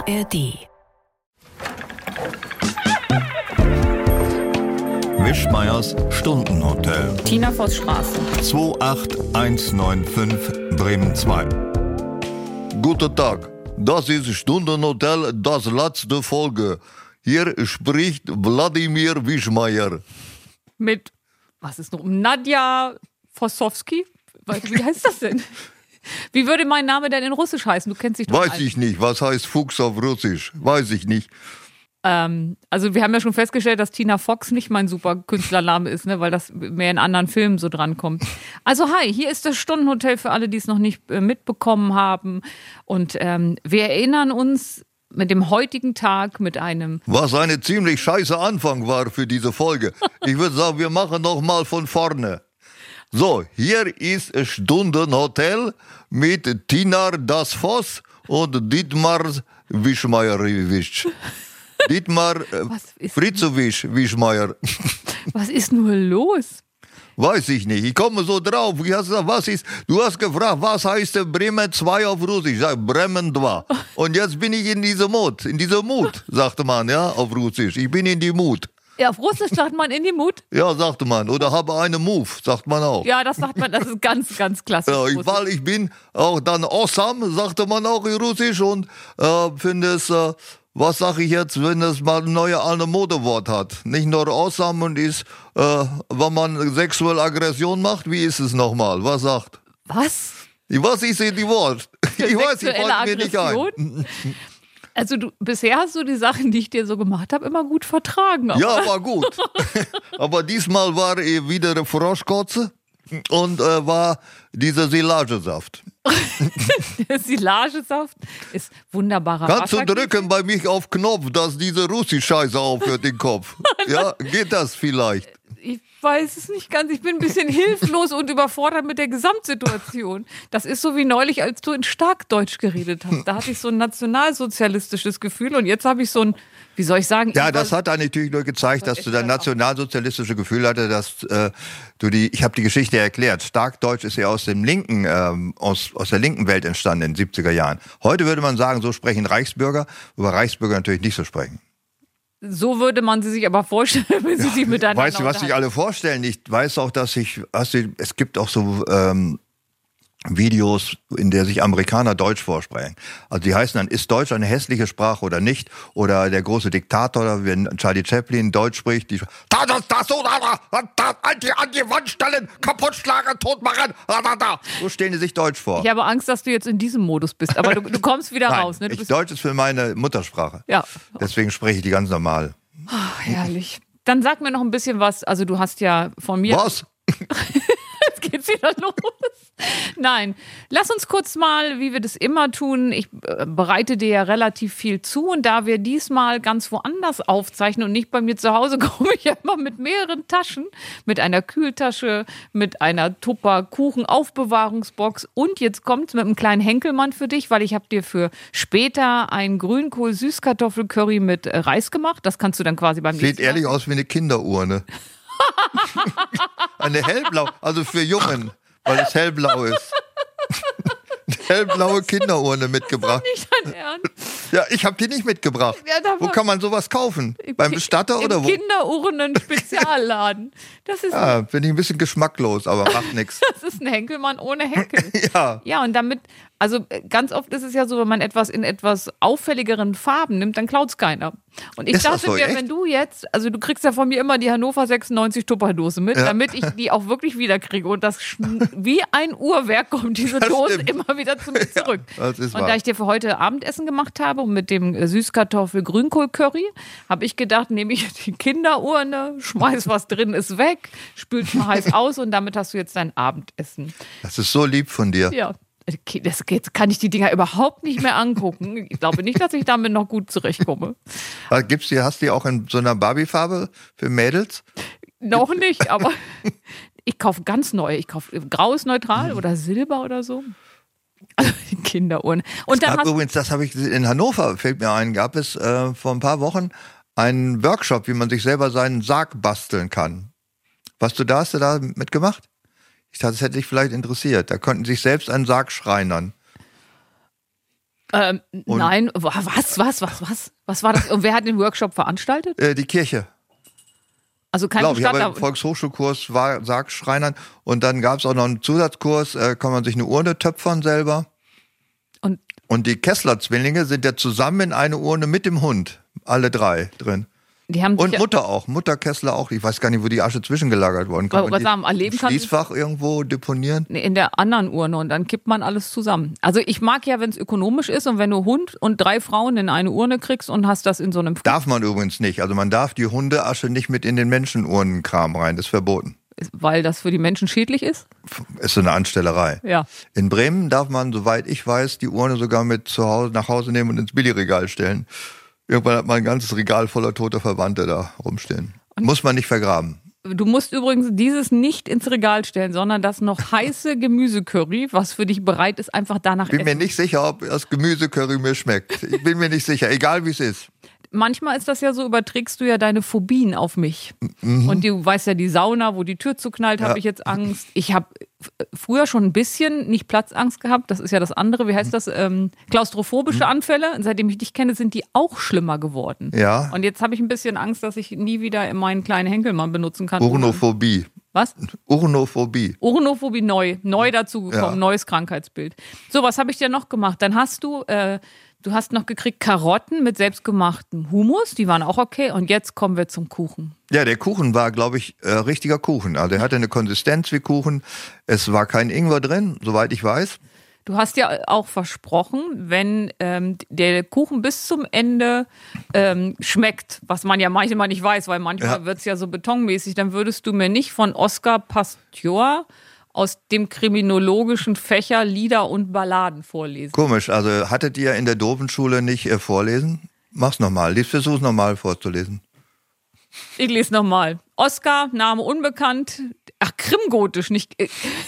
ARD. Wischmeiers Stundenhotel. Tina Voss Straße. 28195 Bremen 2. Guten Tag, das ist Stundenhotel, das letzte Folge. Hier spricht Wladimir Wischmeier. Mit, was ist noch, Nadja Fossowski? Wie heißt das denn? Wie würde mein Name denn in Russisch heißen? Du kennst dich doch. Weiß ich nicht, was heißt Fuchs auf Russisch? Weiß ich nicht. Also wir haben ja schon festgestellt, dass Tina Fox nicht mein super Künstlername ist, ne, weil das mehr in anderen Filmen so drankommt. Also hi, hier ist das Stundenhotel für alle, die es noch nicht mitbekommen haben. Und wir erinnern uns mit dem heutigen Tag mit einem... Was eine ziemlich scheiße Anfang war für diese Folge. Ich würde sagen, wir machen noch mal von vorne. So, hier ist Stundenhotel mit Tina das Voss und Dietmar Wischmeier-Wisch. Dietmar Fritzowitsch Wischmeier. Was ist nur los? Weiß ich nicht. Ich komme so drauf. Du hast gefragt, was heißt Bremen 2 auf Russisch? Ich sage Bremen 2. Und jetzt bin ich in dieser Mut, sagte man, ja, auf Russisch. Ich bin in die Mut. Ja, auf Russisch sagt man in die Mut. Ja, sagte man. Oder habe eine Move, sagt man auch. Ja, das sagt man, das ist ganz, ganz klassisch. Ja, weil ich bin auch dann awesome, sagte man auch in Russisch. Und finde es... was sage ich jetzt, wenn es mal ein neues alte Modewort hat? Nicht nur awesome und ist, wenn man sexuelle Aggression macht, wie ist es nochmal? Was sagt? Was? Was ist denn die Wort? Ich weiß, ich wollte mir nicht ein. Also bisher hast du die Sachen, die ich dir so gemacht habe, immer gut vertragen. Ja, war gut. Aber diesmal war wieder eine Froschkotze und war dieser Silagesaft. Der Silagesaft ist wunderbarer Kannst du Wasserkäse. drücken bei mich auf Knopf, dass diese Russi-Scheiße aufhört im Kopf? Ja, geht das vielleicht? Ich weiß es nicht ganz. Ich bin ein bisschen hilflos und überfordert mit der Gesamtsituation. Das ist so wie neulich, als du in Starkdeutsch geredet hast. Da hatte ich so ein nationalsozialistisches Gefühl und jetzt habe ich so ein, wie soll ich sagen? Ja, das hat natürlich nur gezeigt, dass du dein nationalsozialistische Gefühl hatte, dass ich habe die Geschichte erklärt. Starkdeutsch ist ja aus dem linken, aus der linken Welt entstanden in den 70er Jahren. Heute würde man sagen, so sprechen Reichsbürger, über Reichsbürger natürlich nicht so sprechen. So würde man sie sich aber vorstellen, wenn sie sich miteinander Weißt du, was sich alle vorstellen? Ich weiß auch, dass es gibt auch so Videos, in der sich Amerikaner Deutsch vorsprechen. Also die heißen dann, ist Deutsch eine hässliche Sprache oder nicht? Oder der große Diktator, wenn Charlie Chaplin Deutsch spricht, die an die Wand stellen, kaputt schlagen, tot machen. So stellen die sich Deutsch vor. Ich habe Angst, dass du jetzt in diesem Modus bist, aber du kommst wieder Nein, raus. Ne? Deutsch ist für meine Muttersprache. Ja. Deswegen spreche ich die ganz normal. Oh, herrlich. Dann sag mir noch ein bisschen was. Also du hast ja von mir... Was? Jetzt geht's wieder los. Nein, lass uns kurz mal, wie wir das immer tun, ich bereite dir ja relativ viel zu und da wir diesmal ganz woanders aufzeichnen und nicht bei mir zu Hause, komme ich ja immer mit mehreren Taschen, mit einer Kühltasche, mit einer Tupper-Kuchen-Aufbewahrungsbox und jetzt kommt's mit einem kleinen Henkelmann für dich, weil ich habe dir für später ein Grünkohl-Süßkartoffel-Curry mit Reis gemacht. Das kannst du dann quasi beim nächsten Mal. Sieht ehrlich aus wie eine Kinderurne. Eine hellblau, also für Jungen, weil es hellblau ist. Hellblaue Kinderurne mitgebracht. Nicht dein Ernst? Ja, ich habe die nicht mitgebracht. Ja, wo kann man sowas kaufen? Beim Bestatter oder wo? Im Kinderurnen-Spezialladen. Das ist Ja, bin ich ein bisschen geschmacklos, aber macht nichts. Das ist ein Henkelmann ohne Henkel. Ja. Ja, und damit, also ganz oft ist es ja so, wenn man etwas in etwas auffälligeren Farben nimmt, dann klaut's keiner. Und ich Ist das dachte so, mir, echt? wenn du jetzt, also du kriegst ja von mir immer die Hannover 96 Tupperdose mit, damit ich die auch wirklich wiederkriege. Und das wie ein Uhrwerk kommt diese Das Dose stimmt. immer wieder zu mir zurück. das ist Und wahr. da ich dir für heute Abendessen gemacht habe und mit dem Süßkartoffel-Grünkohl-Curry, habe ich gedacht, nehme ich die Kinderurne, schmeiß was drin, ist weg, spült mal heiß aus und damit hast du jetzt dein Abendessen. Das ist so lieb von dir. Ja, okay, jetzt kann ich die Dinger überhaupt nicht mehr angucken. Ich glaube nicht, dass ich damit noch gut zurechtkomme. Hast du die auch in so einer Barbie-Farbe für Mädels? Noch nicht, aber ich kaufe ganz neu. Ich kaufe graues Neutral oder Silber oder so. Also die Kinderuhren. Und dann Übrigens, das habe ich in Hannover, fällt mir ein, gab es vor ein paar Wochen einen Workshop, wie man sich selber seinen Sarg basteln kann. Hast du da mitgemacht? Ich dachte, das hätte dich vielleicht interessiert. Da konnten sich selbst einen Sarg schreinern. Nein, was? Was war das? Und wer hat den Workshop veranstaltet? Die Kirche. Also kein Glaube ich, aber Bestatter. im Volkshochschulkurs war Sargschreinern und dann gab es auch noch einen Zusatzkurs, kann man sich eine Urne töpfern selber. Und die Kessler-Zwillinge sind ja zusammen in eine Urne mit dem Hund, alle 3 drin. Die haben Und Mutter auch, Mutter Kessler auch. Ich weiß gar nicht, wo die Asche zwischengelagert worden kann. Im Schließfach irgendwo deponieren? In der anderen Urne und dann kippt man alles zusammen. Also ich mag ja, wenn es ökonomisch ist und wenn du Hund und 3 Frauen in eine Urne kriegst und hast das in so einem... Darf man übrigens nicht. Also man darf die Hundeasche nicht mit in den Menschenuhrenkram rein. Das ist verboten. Weil das für die Menschen schädlich ist? Ist so eine Anstellerei. Ja. In Bremen darf man, soweit ich weiß, die Urne sogar mit nach Hause nehmen und ins Billigregal stellen. Irgendwann hat man ein ganzes Regal voller toter Verwandte da rumstehen. Muss man nicht vergraben. Du musst übrigens dieses nicht ins Regal stellen, sondern das noch heiße Gemüsecurry, was für dich bereit ist, einfach danach Ich bin mir nicht sicher, ob das Gemüsecurry mir schmeckt. Ich bin mir nicht sicher, egal wie es ist. Manchmal ist das ja so, überträgst du ja deine Phobien auf mich. Und du weißt ja, die Sauna, wo die Tür zuknallt, habe ich jetzt Angst. Ich habe früher schon ein bisschen nicht Platzangst gehabt. Das ist ja das andere. Wie heißt das? Klaustrophobische Anfälle. Und seitdem ich dich kenne, sind die auch schlimmer geworden. Ja. Und jetzt habe ich ein bisschen Angst, dass ich nie wieder meinen kleinen Henkelmann benutzen kann. Urnophobie. Was? Urnophobie. Urnophobie neu dazugekommen, neues Krankheitsbild. So, was habe ich dir noch gemacht? Dann hast du noch gekriegt Karotten mit selbstgemachtem Hummus, die waren auch okay. Und jetzt kommen wir zum Kuchen. Ja, der Kuchen war, glaube ich, richtiger Kuchen. Also er hatte eine Konsistenz wie Kuchen. Es war kein Ingwer drin, soweit ich weiß. Du hast ja auch versprochen, wenn der Kuchen bis zum Ende schmeckt, was man ja manchmal nicht weiß, weil manchmal wird es ja so betonmäßig, dann würdest du mir nicht von Oskar Pastior aus dem kriminologischen Fächer Lieder und Balladen vorlesen. Komisch, also hattet ihr in der Dovenschule nicht vorlesen? Mach's nochmal, versuch's nochmal vorzulesen. Ich lese nochmal. Oskar, Name unbekannt. Ach, Krimgotisch, nicht...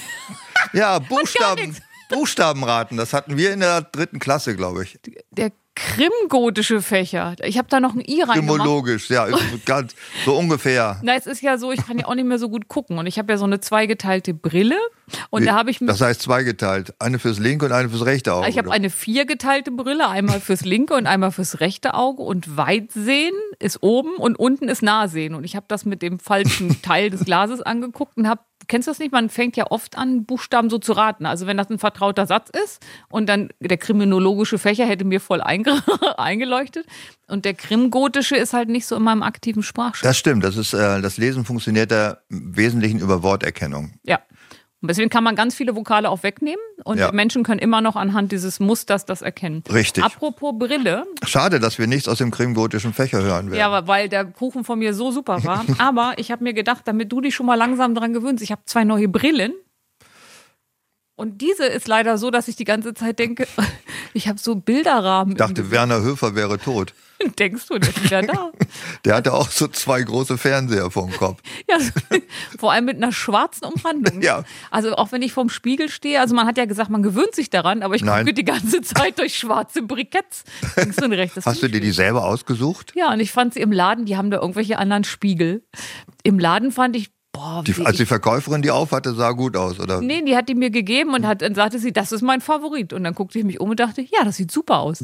Ja, Buchstabenraten, das hatten wir in der 3. Klasse, glaube ich. Der krimgotische Fächer. Ich habe da noch ein I reingemacht. Krimologisch, ja, ganz so ungefähr. Na, es ist ja so, ich kann ja auch nicht mehr so gut gucken. Und ich habe ja so eine zweigeteilte Brille. Und da habe ich das heißt zweigeteilt. Eine fürs linke und eine fürs rechte Auge. Ich habe eine 4geteilte Brille, einmal fürs linke und einmal fürs rechte Auge. Und Weitsehen ist oben und unten ist Nahsehen. Und ich habe das mit dem falschen Teil des Glases angeguckt und habe, kennst du das nicht? Man fängt ja oft an, Buchstaben so zu raten. Also wenn das ein vertrauter Satz ist und dann der kriminologische Fächer hätte mir voll eingeleuchtet. Und der krimgotische ist halt nicht so in meinem aktiven Sprachschatz. Das stimmt. Das Lesen funktioniert ja im Wesentlichen über Worterkennung. Ja. Und deswegen kann man ganz viele Vokale auch wegnehmen und Menschen können immer noch anhand dieses Musters das erkennen. Richtig. Apropos Brille. Schade, dass wir nichts aus dem krimgotischen Fächer hören werden. Ja, weil der Kuchen von mir so super war. Aber ich habe mir gedacht, damit du dich schon mal langsam dran gewöhnst, ich habe 2 neue Brillen. Und diese ist leider so, dass ich die ganze Zeit denke, ich habe so Bilderrahmen. Ich dachte, Werner Höfer wäre tot. Denkst du, der ist wieder da? Der hatte auch so 2 große Fernseher vorm Kopf. Ja, vor allem mit einer schwarzen Umrandung. Ja. Also auch wenn ich vorm Spiegel stehe, also man hat ja gesagt, man gewöhnt sich daran, aber ich gucke die ganze Zeit durch schwarze Briketts. Links und rechts. Hast du dir die selber ausgesucht? Ja, und ich fand sie im Laden, die haben da irgendwelche anderen Spiegel. Im Laden fand ich, als die Verkäuferin die aufhatte, sah gut aus, oder? Nee, die hat die mir gegeben und dann sagte sie, das ist mein Favorit. Und dann guckte ich mich um und dachte, ja, das sieht super aus.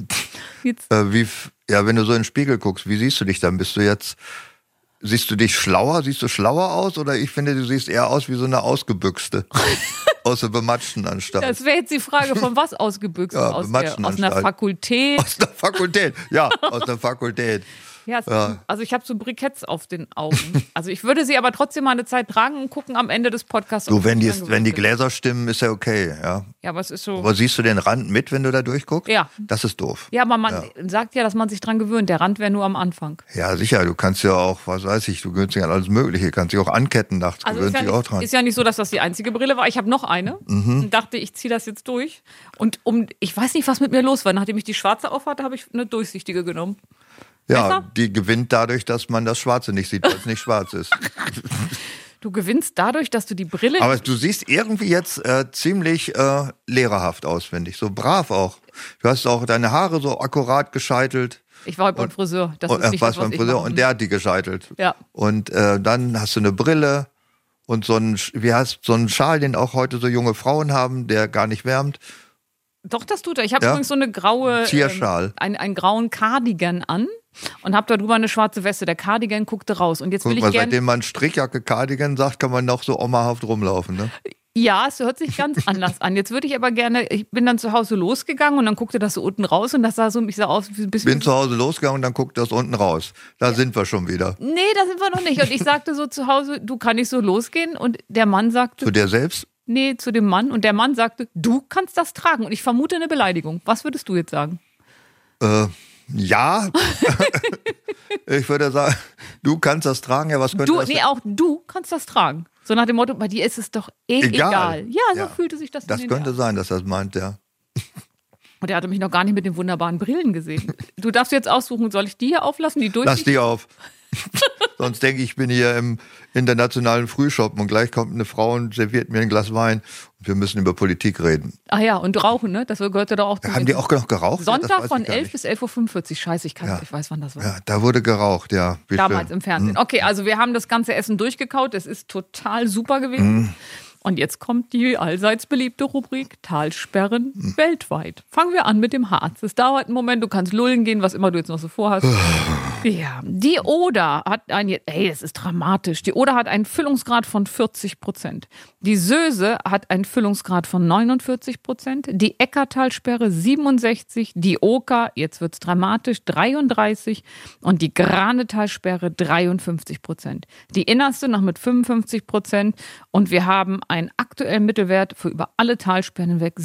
Wenn du so in den Spiegel guckst, wie siehst du dich dann? Siehst du dich schlauer? Siehst du schlauer aus? Oder ich finde, du siehst eher aus wie so eine Ausgebüxte. Aus der bematschten Anstalt. Das wäre jetzt die Frage, von was ausgebüxt? Ja, aus einer Fakultät? Aus der Fakultät, ja, aus der Fakultät. Ja, also ich habe so Briketts auf den Augen. Also ich würde sie aber trotzdem mal eine Zeit tragen und gucken am Ende des Podcasts. Du, wenn die Gläser stimmen, ist ja okay, ja. Ja, aber es ist so. Aber siehst du den Rand mit, wenn du da durchguckst? Ja. Das ist doof. Ja, aber man sagt ja, dass man sich dran gewöhnt. Der Rand wäre nur am Anfang. Ja, sicher. Du kannst ja auch, was weiß ich, du gewöhnst dich an alles Mögliche. Du kannst dich auch anketten nachts, also gewöhnst dich auch dran. Ist ja nicht so, dass das die einzige Brille war. Ich habe noch eine und dachte, ich ziehe das jetzt durch. Und ich weiß nicht, was mit mir los war. Nachdem ich die schwarze aufhatte, habe ich eine durchsichtige genommen. Ja, besser? Die gewinnt dadurch, dass man das Schwarze nicht sieht, weil es nicht schwarz ist. Du gewinnst dadurch, dass du die Brille... Aber du siehst irgendwie jetzt ziemlich lehrerhaft aus, finde ich. So brav auch. Du hast auch deine Haare so akkurat gescheitelt. Ich war heute beim Friseur. Das ist nicht das, was ich mache. Und der hat die gescheitelt. Ja. Und dann hast du eine Brille und so einen Schal, den auch heute so junge Frauen haben, der gar nicht wärmt. Doch, das tut er. Ich habe übrigens so eine graue, Zierschal. einen grauen Cardigan an und habe darüber eine schwarze Weste. Der Cardigan guckte raus. Und jetzt will ich gerne. Seitdem man Strickjacke Cardigan sagt, kann man noch so omahaft rumlaufen, ne? Ja, es hört sich ganz anders an. Jetzt würde ich aber gerne, ich bin dann zu Hause losgegangen und dann guckte das so unten raus und das sah so ein bisschen aus wie ein bisschen. Bin zu Hause losgegangen und dann guckt das unten raus. Da sind wir schon wieder. Nee, da sind wir noch nicht. Und ich sagte so zu Hause, du kann nicht so losgehen. Und der Mann sagte. Zu dir selbst? Nee, zu dem Mann. Und der Mann sagte, du kannst das tragen. Und ich vermute eine Beleidigung. Was würdest du jetzt sagen? Ja. Ich würde sagen, du kannst das tragen. Ja, was könnte das sein? Nee, auch du kannst das tragen. So nach dem Motto, bei dir ist es doch egal. Ja, so fühlte sich das. Das könnte sein, dass das meint, ja. Und er hatte mich noch gar nicht mit den wunderbaren Brillen gesehen. Du darfst jetzt aussuchen, soll ich die hier auflassen? Lass die auf. Sonst denke ich bin hier im internationalen Frühschoppen und gleich kommt eine Frau und serviert mir ein Glas Wein und wir müssen über Politik reden. Ach ja, und rauchen, ne? Das gehörte doch auch zu. Haben die auch noch geraucht? Sonntag von 11 bis 11.45 Uhr. Scheiße, ich weiß, wann das war. Ja, da wurde geraucht, ja. Bitte. Damals im Fernsehen. Okay, also wir haben das ganze Essen durchgekaut. Es ist total super gewesen. Und jetzt kommt die allseits beliebte Rubrik Talsperren weltweit. Fangen wir an mit dem Harz. Es dauert einen Moment, du kannst lullen gehen, was immer du jetzt noch so vorhast. Ja, die Oder hat das ist dramatisch. Die Oder hat einen Füllungsgrad von 40%. Die Söse hat einen Füllungsgrad von 49%. Die Eckartalsperre 67%. Die Oker, jetzt wird's dramatisch, 33%. Und die Granetalsperre 53%. Die innerste noch mit 55%. Und wir haben einen aktuellen Mittelwert für über alle Talsperren hinweg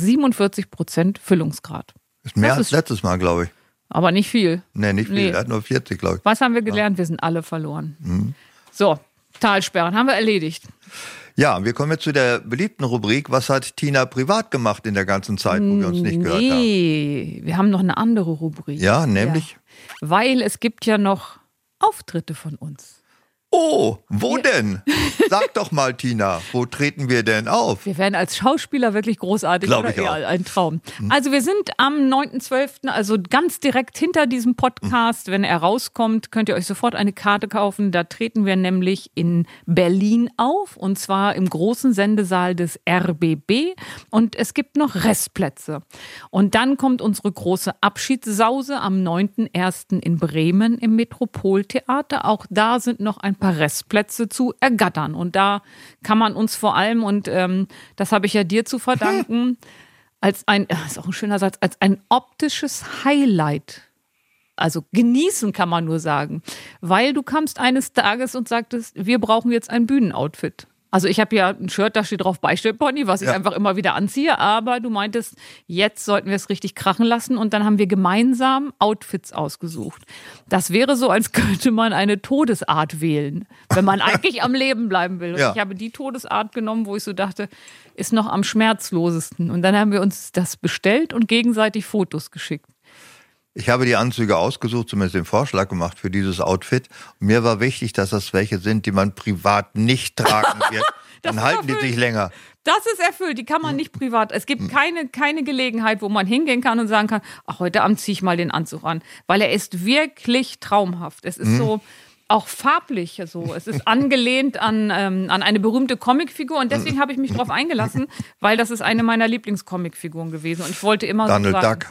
47% Füllungsgrad. Ist mehr als letztes Mal, glaube ich. Aber nicht viel. Nee, nicht viel. Er hat nur 40, glaube ich. Was haben wir gelernt? Wir sind alle verloren. So, Talsperren haben wir erledigt. Ja, wir kommen jetzt zu der beliebten Rubrik. Was hat Tina privat gemacht in der ganzen Zeit, wo wir uns nicht gehört haben? Nee, wir haben noch eine andere Rubrik. Ja, nämlich? Ja. Weil es gibt ja noch Auftritte von uns. Oh, wo denn? Sag doch mal, Tina, wo treten wir denn auf? Wir werden als Schauspieler wirklich großartig. Glaube ich auch. Ja, ein Traum. Also wir sind am 9.12., also ganz direkt hinter diesem Podcast. Wenn er rauskommt, könnt ihr euch sofort eine Karte kaufen. Da treten wir nämlich in Berlin auf und zwar im großen Sendesaal des RBB und es gibt noch Restplätze. Und dann kommt unsere große Abschiedssause am 9.1. in Bremen im Metropoltheater. Auch da sind noch ein paar Restplätze zu ergattern. Und da kann man uns vor allem, und das habe ich ja dir zu verdanken, das ist auch ein schöner Satz, als ein optisches Highlight. Also genießen kann man nur sagen. Weil du kamst eines Tages und sagtest, wir brauchen jetzt ein Bühnenoutfit. Also ich habe ja ein Shirt, da steht drauf Beistellpony, was ich einfach immer wieder anziehe. Aber du meintest, jetzt sollten wir es richtig krachen lassen. Und dann haben wir gemeinsam Outfits ausgesucht. Das wäre so, als könnte man eine Todesart wählen, wenn man eigentlich am Leben bleiben will. Und ich habe die Todesart genommen, wo ich so dachte, ist noch am schmerzlosesten. Und dann haben wir uns das bestellt und gegenseitig Fotos geschickt. Ich habe die Anzüge ausgesucht, zumindest den Vorschlag gemacht für dieses Outfit. Und mir war wichtig, dass das welche sind, die man privat nicht tragen wird. Dann halten die sich länger. Das ist erfüllt, die kann man nicht privat. Es gibt keine Gelegenheit, wo man hingehen kann und sagen kann, ach, heute Abend ziehe ich mal den Anzug an. Weil er ist wirklich traumhaft. Es ist so auch farblich so. Es ist angelehnt an eine berühmte Comicfigur und deswegen habe ich mich darauf eingelassen, weil das ist eine meiner Lieblingscomicfiguren gewesen. Und ich wollte immer Donald so sagen, Duck.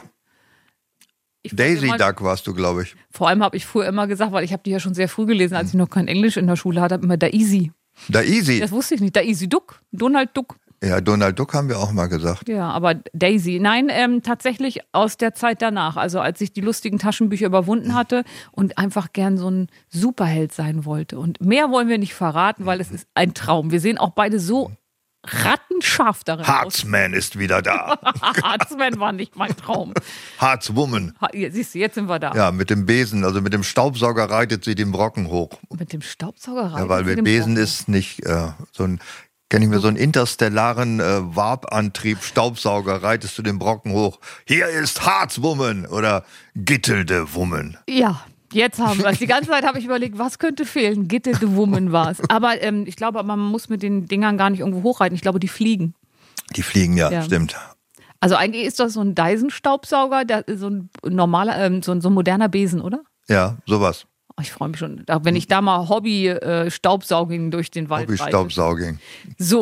Daisy Duck warst du, glaube ich. Vor allem habe ich früher immer gesagt, weil ich habe die ja schon sehr früh gelesen, als ich noch kein Englisch in der Schule hatte, immer Daisy. Daisy? Das wusste ich nicht. Daisy Duck. Donald Duck. Ja, Donald Duck haben wir auch mal gesagt. Ja, aber Daisy. Nein, tatsächlich aus der Zeit danach. Also als ich die lustigen Taschenbücher überwunden hatte und einfach gern so ein Superheld sein wollte. Und mehr wollen wir nicht verraten, weil es ist ein Traum. Wir sehen auch beide so rattenscharf darin aus. Hartzman ist wieder da. Hartzman war nicht mein Traum. Harzwoman. Siehst du, jetzt sind wir da. Ja, mit dem Besen, also mit dem Staubsauger reitet sie den Brocken hoch. Mit dem Staubsauger reitet Ja, weil mit Besen ist nicht so ein, kenne ich mir so einen interstellaren Warp-Antrieb, Staubsauger, reitest du den Brocken hoch. Hier ist Harzwoman oder Gittelde Woman. Ja. Jetzt haben wir es. Die ganze Zeit habe ich überlegt, was könnte fehlen? Gittelde Woman war es. Aber ich glaube, man muss mit den Dingern gar nicht irgendwo hochreiten. Ich glaube, die fliegen. Die fliegen, ja. Stimmt. Also eigentlich ist das so ein Dyson-Staubsauger, so ein normaler, so ein moderner Besen, oder? Ja, sowas. Oh, ich freue mich schon, wenn ich da mal Hobby-Staubsauging durch den Wald reite. Hobby-Staubsauging. So,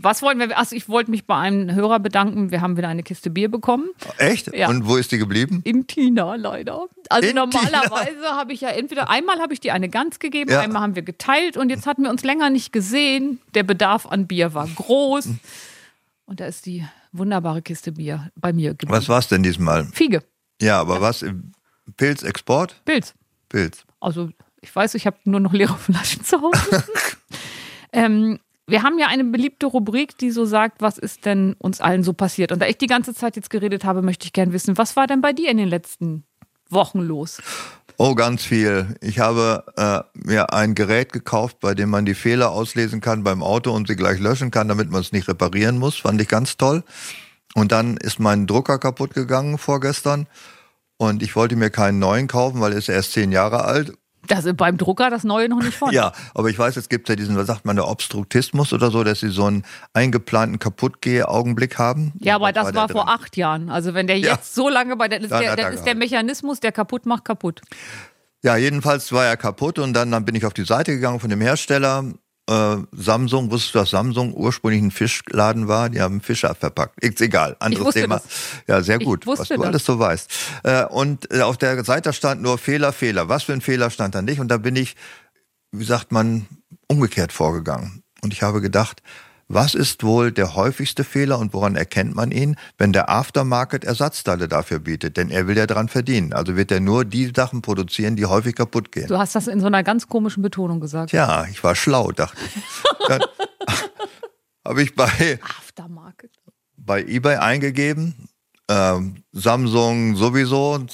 Was wollten wir? Also ich wollte mich bei einem Hörer bedanken. Wir haben wieder eine Kiste Bier bekommen. Echt? Ja. Und wo ist die geblieben? Im Tina leider. Also In normalerweise habe ich ja einmal habe ich dir eine Gans gegeben, Ja. einmal haben wir geteilt und jetzt hatten wir uns länger nicht gesehen. Der Bedarf an Bier war groß. Und da ist die wunderbare Kiste Bier bei mir geblieben. Was war es denn diesmal? Fiege. Ja, aber was? Pilzexport? Pilz. Pilz. Also ich weiß, ich habe nur noch leere Flaschen zu Hause. Wir haben ja eine beliebte Rubrik, die so sagt, was ist denn uns allen so passiert? Und da ich die ganze Zeit jetzt geredet habe, möchte ich gerne wissen, was war denn bei dir in den letzten Wochen los? Oh, ganz viel. Ich habe mir ein Gerät gekauft, bei dem man die Fehler auslesen kann beim Auto und sie gleich löschen kann, damit man es nicht reparieren muss. Fand ich ganz toll. Und dann ist mein Drucker kaputt gegangen vorgestern. Und ich wollte mir keinen neuen kaufen, weil er ist erst 10 Jahre alt. Das ist beim Drucker das Neue noch nicht vorne. Ja, aber ich weiß, es gibt ja diesen, was sagt man, der Obstruktismus oder so, dass sie so einen eingeplanten Kaputtgeh-Augenblick haben. Ja, aber das war der vor drin? 8 Jahren. Also wenn der Ja. jetzt so lange bei der ist, Dann hat er ist der gehalten. Mechanismus, der kaputt macht, kaputt. Ja, jedenfalls war er kaputt und dann bin ich auf die Seite gegangen von dem Hersteller. Samsung, wusstest du, dass Samsung ursprünglich ein Fischladen war? Die haben Fische verpackt. Ist egal, anderes wusste Thema. das. Ja, sehr Ich gut, was wusste du das. alles so weißt. Und auf der Seite stand nur Fehler, Fehler. Was für ein Fehler stand da nicht? Und da bin ich, wie sagt man, umgekehrt vorgegangen. Und ich habe gedacht, was ist wohl der häufigste Fehler und woran erkennt man ihn, wenn der Aftermarket Ersatzteile dafür bietet? Denn er will ja dran verdienen. Also wird er nur die Sachen produzieren, die häufig kaputt gehen. Du hast das in so einer ganz komischen Betonung gesagt. Tja, ich war schlau, dachte ich. Dann habe ich Aftermarket. bei eBay eingegeben, Samsung sowieso,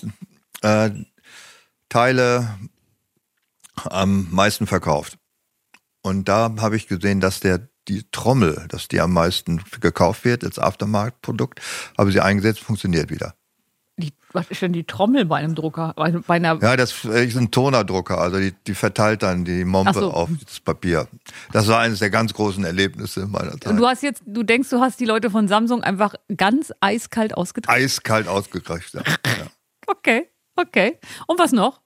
Teile am meisten verkauft. Und da habe ich gesehen, dass die Trommel, dass die am meisten gekauft wird als Aftermarkt-Produkt, habe sie eingesetzt, funktioniert wieder. Was ist denn die Trommel bei einem Drucker? Bei einer Ja, das ist ein Tonerdrucker, also die verteilt dann die Mompe Ach so. auf das Papier. Das war eines der ganz großen Erlebnisse meiner Zeit. Und du denkst, du hast die Leute von Samsung einfach ganz eiskalt ausgetauscht. Eiskalt ausgekriegt. Ja. Okay. Und was noch?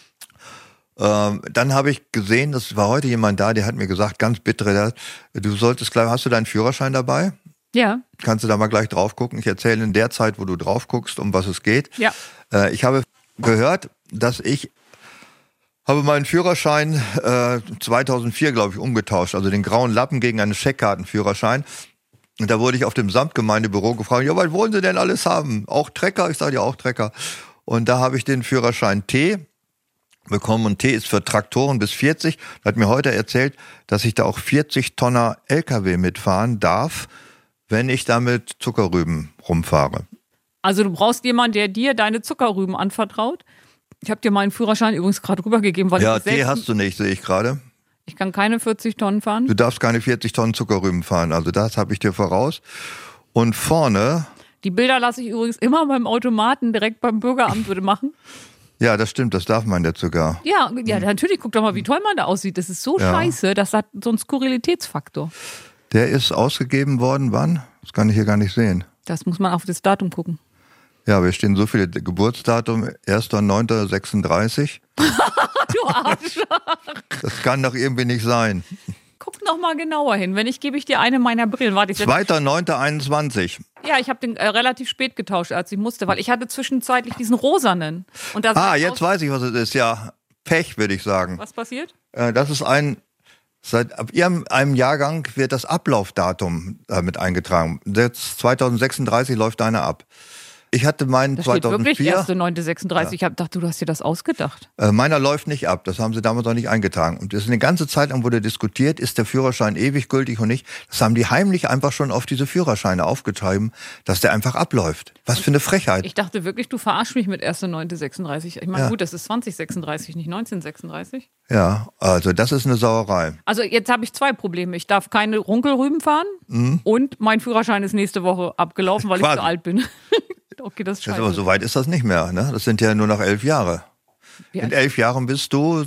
Dann habe ich gesehen, das war heute jemand da, der hat mir gesagt, ganz bitter, du solltest gleich, hast du deinen Führerschein dabei? Ja. Kannst du da mal gleich drauf gucken? Ich erzähle in der Zeit, wo du drauf guckst, um was es geht. Ja. Ich habe gehört, dass ich habe meinen Führerschein 2004, glaube ich, umgetauscht, also den grauen Lappen gegen einen Scheckkartenführerschein. Und da wurde ich auf dem Samtgemeindebüro gefragt, ja, was wollen Sie denn alles haben? Auch Trecker? Ich sage ja auch Trecker. Und da habe ich den Führerschein T bekommen und T ist für Traktoren bis 40. Da hat mir heute erzählt, dass ich da auch 40 Tonner LKW mitfahren darf, wenn ich da mit Zuckerrüben rumfahre. Also du brauchst jemanden, der dir deine Zuckerrüben anvertraut. Ich habe dir meinen Führerschein übrigens gerade rübergegeben, weil Ja, ich T hast du nicht, sehe ich gerade. Ich kann keine 40 Tonnen fahren. Du darfst keine 40 Tonnen Zuckerrüben fahren, also das habe ich dir voraus. Und vorne, Die Bilder lasse ich übrigens immer beim Automaten direkt beim Bürgeramt machen. ja, das stimmt, das darf man jetzt sogar. Ja, natürlich, guck doch mal, wie toll man da aussieht. Das ist so Ja. scheiße, das hat so einen Skurrilitätsfaktor. Der ist ausgegeben worden, wann? Das kann ich hier gar nicht sehen. Das muss man auf das Datum gucken. Ja, aber hier stehen so viele Geburtsdatum, 1.9.36. Du Arsch. Das kann doch irgendwie nicht sein. Guck noch mal genauer hin. Wenn nicht, gebe ich dir eine meiner Brillen. Warte, ich 2.9.21. Ja, ich habe den relativ spät getauscht, als ich musste, weil ich hatte zwischenzeitlich diesen rosanen. Und da sah ich Jetzt aus- weiß ich, was es ist. Ja, Pech, würde ich sagen. Was passiert? Das ist seit einem Jahrgang wird das Ablaufdatum mit eingetragen. Jetzt 2036 läuft deiner ab. Ich hatte meinen Da steht wirklich 2004. 1.9.36. Ich dachte, du hast dir das ausgedacht. Meiner läuft nicht ab, das haben sie damals noch nicht eingetragen. Und das ist eine ganze Zeit lang wurde diskutiert, ist der Führerschein ewig gültig und nicht. Das haben die heimlich einfach schon auf diese Führerscheine aufgeschrieben, dass der einfach abläuft. Was für eine Frechheit. Ich dachte wirklich, du verarschst mich mit 1.9.36. Ich meine, Ja. gut, das ist 2036, nicht 1936. Ja, also das ist eine Sauerei. Also jetzt habe ich 2 Probleme. Ich darf keine Runkelrüben fahren und mein Führerschein ist nächste Woche abgelaufen, weil ich Quasi. zu alt bin. Okay, das ist Das scheiße. aber so weit ist das nicht mehr. Ne? Das sind ja nur noch 11 Jahre. Wie In alt? 11 Jahren bist du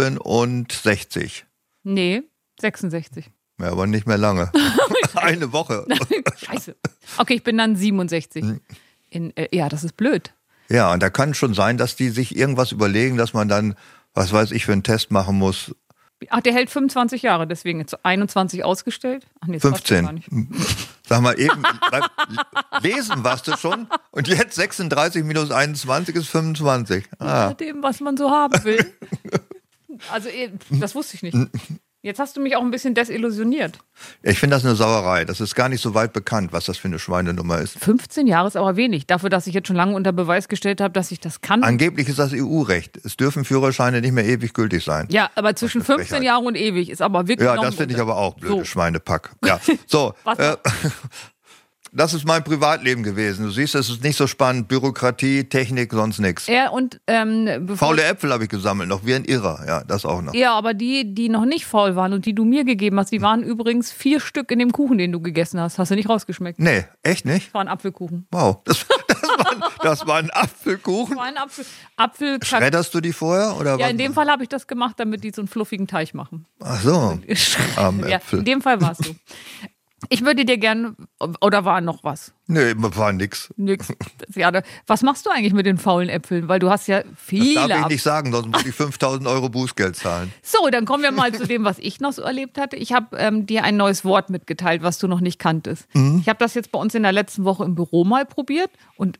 67. Nee, 66. Ja, aber nicht mehr lange. Eine Woche. Scheiße. Okay, ich bin dann 67. Ja, das ist blöd. Ja, und da kann schon sein, dass die sich irgendwas überlegen, dass man dann, was weiß ich, für einen Test machen muss. Ach, der hält 25 Jahre, deswegen jetzt 21 ausgestellt. Ach nee, das passt ja gar 15. nicht. Sag mal eben, lesen warst du schon und jetzt 36 minus 21 ist 25. Ah. Mit dem, was man so haben will. Also, das wusste ich nicht. Jetzt hast du mich auch ein bisschen desillusioniert. Ich finde das eine Sauerei. Das ist gar nicht so weit bekannt, was das für eine Schweinenummer ist. 15 Jahre ist aber wenig. Dafür, dass ich jetzt schon lange unter Beweis gestellt habe, dass ich das kann. Angeblich ist das EU-Recht. Es dürfen Führerscheine nicht mehr ewig gültig sein. Ja, aber zwischen 15 Jahren und ewig ist aber wirklich Ja, noch das ein finde ich aber auch blöde So. Schweinepack. Ja, so. Was Das ist mein Privatleben gewesen. Du siehst, es ist nicht so spannend. Bürokratie, Technik, sonst nichts. Ja, und Faule Äpfel habe ich gesammelt, noch wie ein Irrer. Ja, das auch noch. Ja, aber die noch nicht faul waren und die du mir gegeben hast, die waren übrigens 4 Stück in dem Kuchen, den du gegessen hast. Hast du nicht rausgeschmeckt? Nee, echt nicht? Das war ein Apfelkuchen. Wow. Das war ein Apfelkuchen. Das war ein Apfel. Schredderst du die vorher? Oder Ja, was? in dem Fall habe ich das gemacht, damit die so einen fluffigen Teig machen. Ach so. Ja, Äpfel. in dem Fall war es so. Ich würde dir gern, oder war noch was? Nee, war nix. Nix. Ja, was machst du eigentlich mit den faulen Äpfeln? Weil du hast ja viele. Das darf ich nicht sagen, sonst muss ich 5.000 Euro Bußgeld zahlen. So, dann kommen wir mal zu dem, was ich noch so erlebt hatte. Ich habe dir ein neues Wort mitgeteilt, was du noch nicht kanntest. Ich habe das jetzt bei uns in der letzten Woche im Büro mal probiert und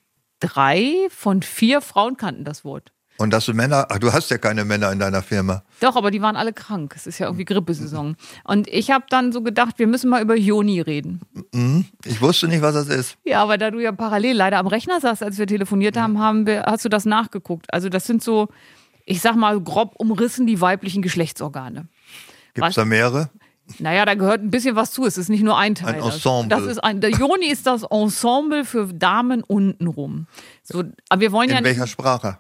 3 von 4 Frauen kannten das Wort. Und dass du Männer, du hast ja keine Männer in deiner Firma. Doch, aber die waren alle krank. Es ist ja irgendwie Grippesaison. Und ich habe dann so gedacht, wir müssen mal über Joni reden. Ich wusste nicht, was das ist. Ja, aber da du ja parallel leider am Rechner saßt, als wir telefoniert haben, hast du das nachgeguckt. Also das sind so, ich sag mal grob umrissen, die weiblichen Geschlechtsorgane. Gibt es da mehrere? Naja, da gehört ein bisschen was zu. Es ist nicht nur ein Teil. Ein Ensemble. Der Joni ist das Ensemble für Damen untenrum. So, aber wir wollen ja In nicht. welcher Sprache?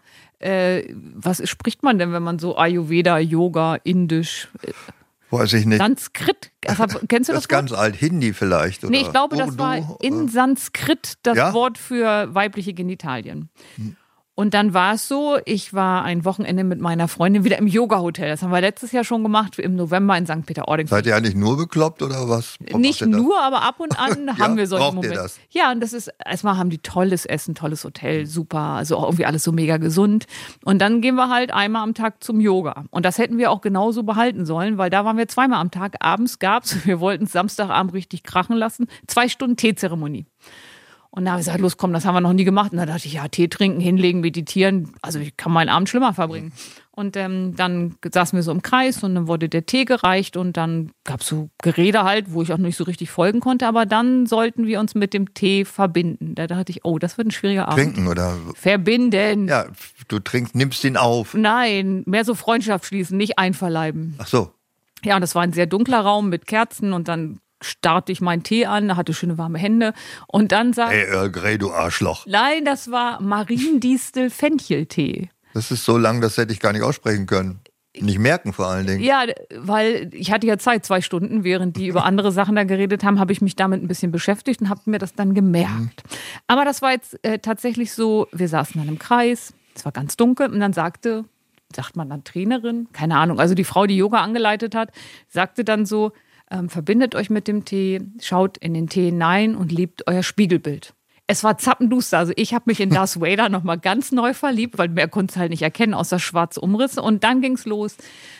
Was spricht man denn, wenn man so Ayurveda, Yoga, Indisch, Weiß ich nicht. Sanskrit? Kennst du Das das ist ganz alt. Hindi vielleicht. Oder Nee, ich glaube, das Urdu, war in Sanskrit das Ja? Wort für weibliche Genitalien. Und dann war es so, ich war ein Wochenende mit meiner Freundin wieder im Yoga-Hotel. Das haben wir letztes Jahr schon gemacht, im November in St. Peter-Ording. Seid ihr eigentlich nur bekloppt oder was? Warum Nicht macht ihr das? nur, aber ab und an haben wir solche braucht ihr Momente. das? Ja, und das ist, erstmal haben die tolles Essen, tolles Hotel, super, also auch irgendwie alles so mega gesund. Und dann gehen wir halt einmal am Tag zum Yoga. Und das hätten wir auch genauso behalten sollen, weil da waren wir zweimal am Tag. Abends gab's, wir wollten es Samstagabend richtig krachen lassen, 2 Stunden Teezeremonie. Und da habe ich gesagt, los komm, das haben wir noch nie gemacht. Und da dachte ich, ja, Tee trinken, hinlegen, meditieren, also ich kann meinen Abend schlimmer verbringen. Und dann saßen wir so im Kreis und dann wurde der Tee gereicht und dann gab es so Gerede halt, wo ich auch nicht so richtig folgen konnte. Aber dann sollten wir uns mit dem Tee verbinden. Da dachte ich, oh, das wird ein schwieriger Abend. Trinken oder? Verbinden. Ja, du nimmst ihn auf. Nein, mehr so Freundschaft schließen, nicht einverleiben. Ach so. Ja, und das war ein sehr dunkler Raum mit Kerzen und dann starrte ich meinen Tee an, hatte schöne warme Hände und dann sagte Ey, Earl Grey, du Arschloch. nein, das war Mariendistel-Fencheltee. Das ist so lang, das hätte ich gar nicht aussprechen können. Nicht merken vor allen Dingen. Ja, weil ich hatte ja Zeit, 2 Stunden, während die über andere Sachen da geredet haben, habe ich mich damit ein bisschen beschäftigt und habe mir das dann gemerkt. Aber das war jetzt tatsächlich so, wir saßen dann im Kreis, es war ganz dunkel und dann sagt man dann Trainerin, keine Ahnung, also die Frau, die Yoga angeleitet hat, sagte dann so, verbindet euch mit dem Tee, schaut in den Tee hinein und liebt euer Spiegelbild. Es war zappenduster, also ich habe mich in Darth Vader nochmal ganz neu verliebt, weil mehr konnte es halt nicht erkennen, außer schwarze Umrisse. Und dann ging es los,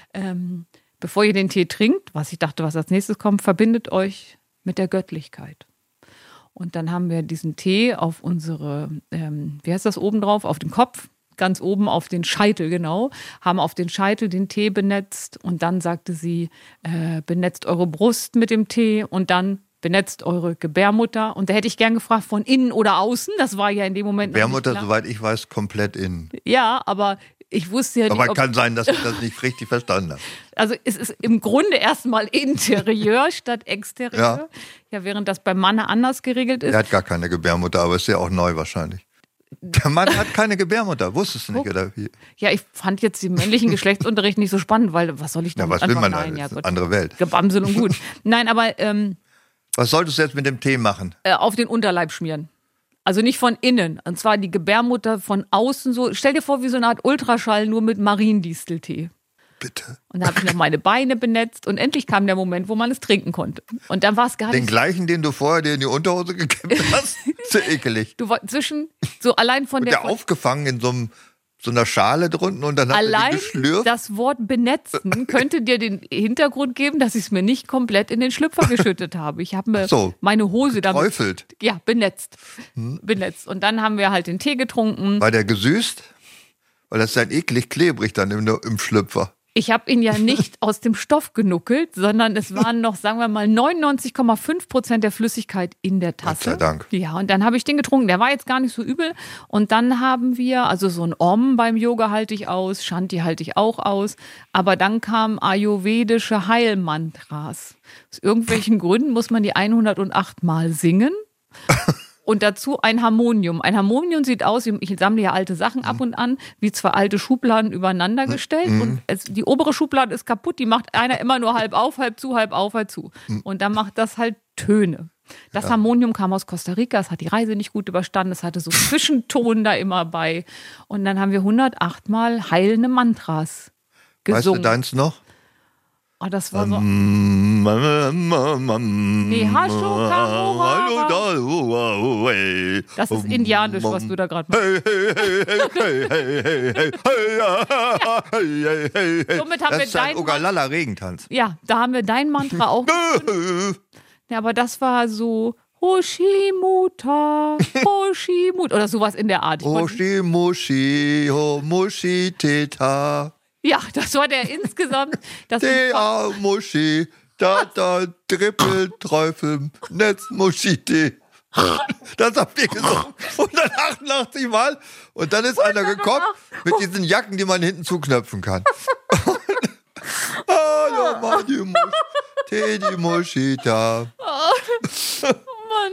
bevor ihr den Tee trinkt, was ich dachte, was als nächstes kommt, verbindet euch mit der Göttlichkeit. Und dann haben wir diesen Tee auf unsere, wie heißt das oben drauf, auf den Kopf, ganz oben auf den Scheitel, genau, haben auf den Scheitel den Tee benetzt und dann sagte sie, benetzt eure Brust mit dem Tee und dann benetzt eure Gebärmutter. Und da hätte ich gern gefragt, von innen oder außen, das war ja in dem Moment Gebärmutter, noch nicht klar. soweit ich weiß, komplett innen. Ja, aber ich wusste ja nicht, Aber kann sein, dass ich das nicht richtig verstanden habe. also es ist im Grunde erstmal Interieur statt Exterieur. Ja, während das beim Mann anders geregelt ist. Er hat gar keine Gebärmutter, aber ist ja auch neu wahrscheinlich. Der Mann hat keine Gebärmutter, wusstest du nicht, oder wie? Ja, ich fand jetzt den männlichen Geschlechtsunterricht nicht so spannend, weil was soll ich Ja, damit was will man anfangen? da? Nein, ja, Das ist Gott. eine andere Welt. Gebamsel und gut. Nein, aber Was solltest du jetzt mit dem Tee machen? auf den Unterleib schmieren. Also nicht von innen. Und zwar die Gebärmutter von außen so. Stell dir vor, wie so eine Art Ultraschall, nur mit Mariendisteltee. Bitte. Und dann habe ich noch meine Beine benetzt und endlich kam der Moment, wo man es trinken konnte. Und dann war es gar Den nicht. gleichen, den du vorher dir in die Unterhose gekämmt hast? Ist ja ekelig. Du war zwischen, so allein von Wird der. der aufgefangen in so einem so einer Schale drunten und dann hat er Allein die geschlürft. das Wort benetzen könnte dir den Hintergrund geben, dass ich es mir nicht komplett in den Schlüpfer geschüttet habe. Ich habe mir meine Hose damit Träufelt. ja, benetzt. Benetzt. Und dann haben wir halt den Tee getrunken. War der gesüßt? Weil das ist ja eklig klebrig dann im Schlüpfer. Ich habe ihn ja nicht aus dem Stoff genuckelt, sondern es waren noch, sagen wir mal, 99,5% der Flüssigkeit in der Tasse. Gott sei Dank. Ja, und dann habe ich den getrunken. Der war jetzt gar nicht so übel. Und dann haben wir, also so ein Om beim Yoga halte ich aus, Shanti halte ich auch aus. Aber dann kamen ayurvedische Heilmantras. Aus irgendwelchen Gründen muss man die 108 Mal singen. Und dazu ein Harmonium. Ein Harmonium sieht aus, ich sammle ja alte Sachen ab und an, wie zwei alte Schubladen übereinander gestellt. Und die obere Schublade ist kaputt, die macht einer immer nur halb auf, halb zu, halb auf, halb zu. Und dann macht das halt Töne. Das Harmonium kam aus Costa Rica, es hat die Reise nicht gut überstanden, es hatte so Zwischenton da immer bei. Und dann haben wir 108 Mal heilende Mantras gesungen. Weißt du deins noch? Oh, das war so. Nee, das ist indianisch, was du da gerade machst. Somit haben das ist ein Ogalala-Regentanz. Ja, da haben wir dein Mantra auch. Ja, aber das war so Hoshimuta, Hoshimut oder sowas in der Art. Hoshimushi, Homushi-Teta. Ja, das war der insgesamt. Der Muschi, da Trippel, Teufel, Netzmuschi-Tee. Das habt ihr gesungen. 188 Mal. Und dann ist einer gekommen mit diesen Jacken, die man hinten zuknöpfen kann. Hallo, Mann, Teddy Muschi da. Oh Mann.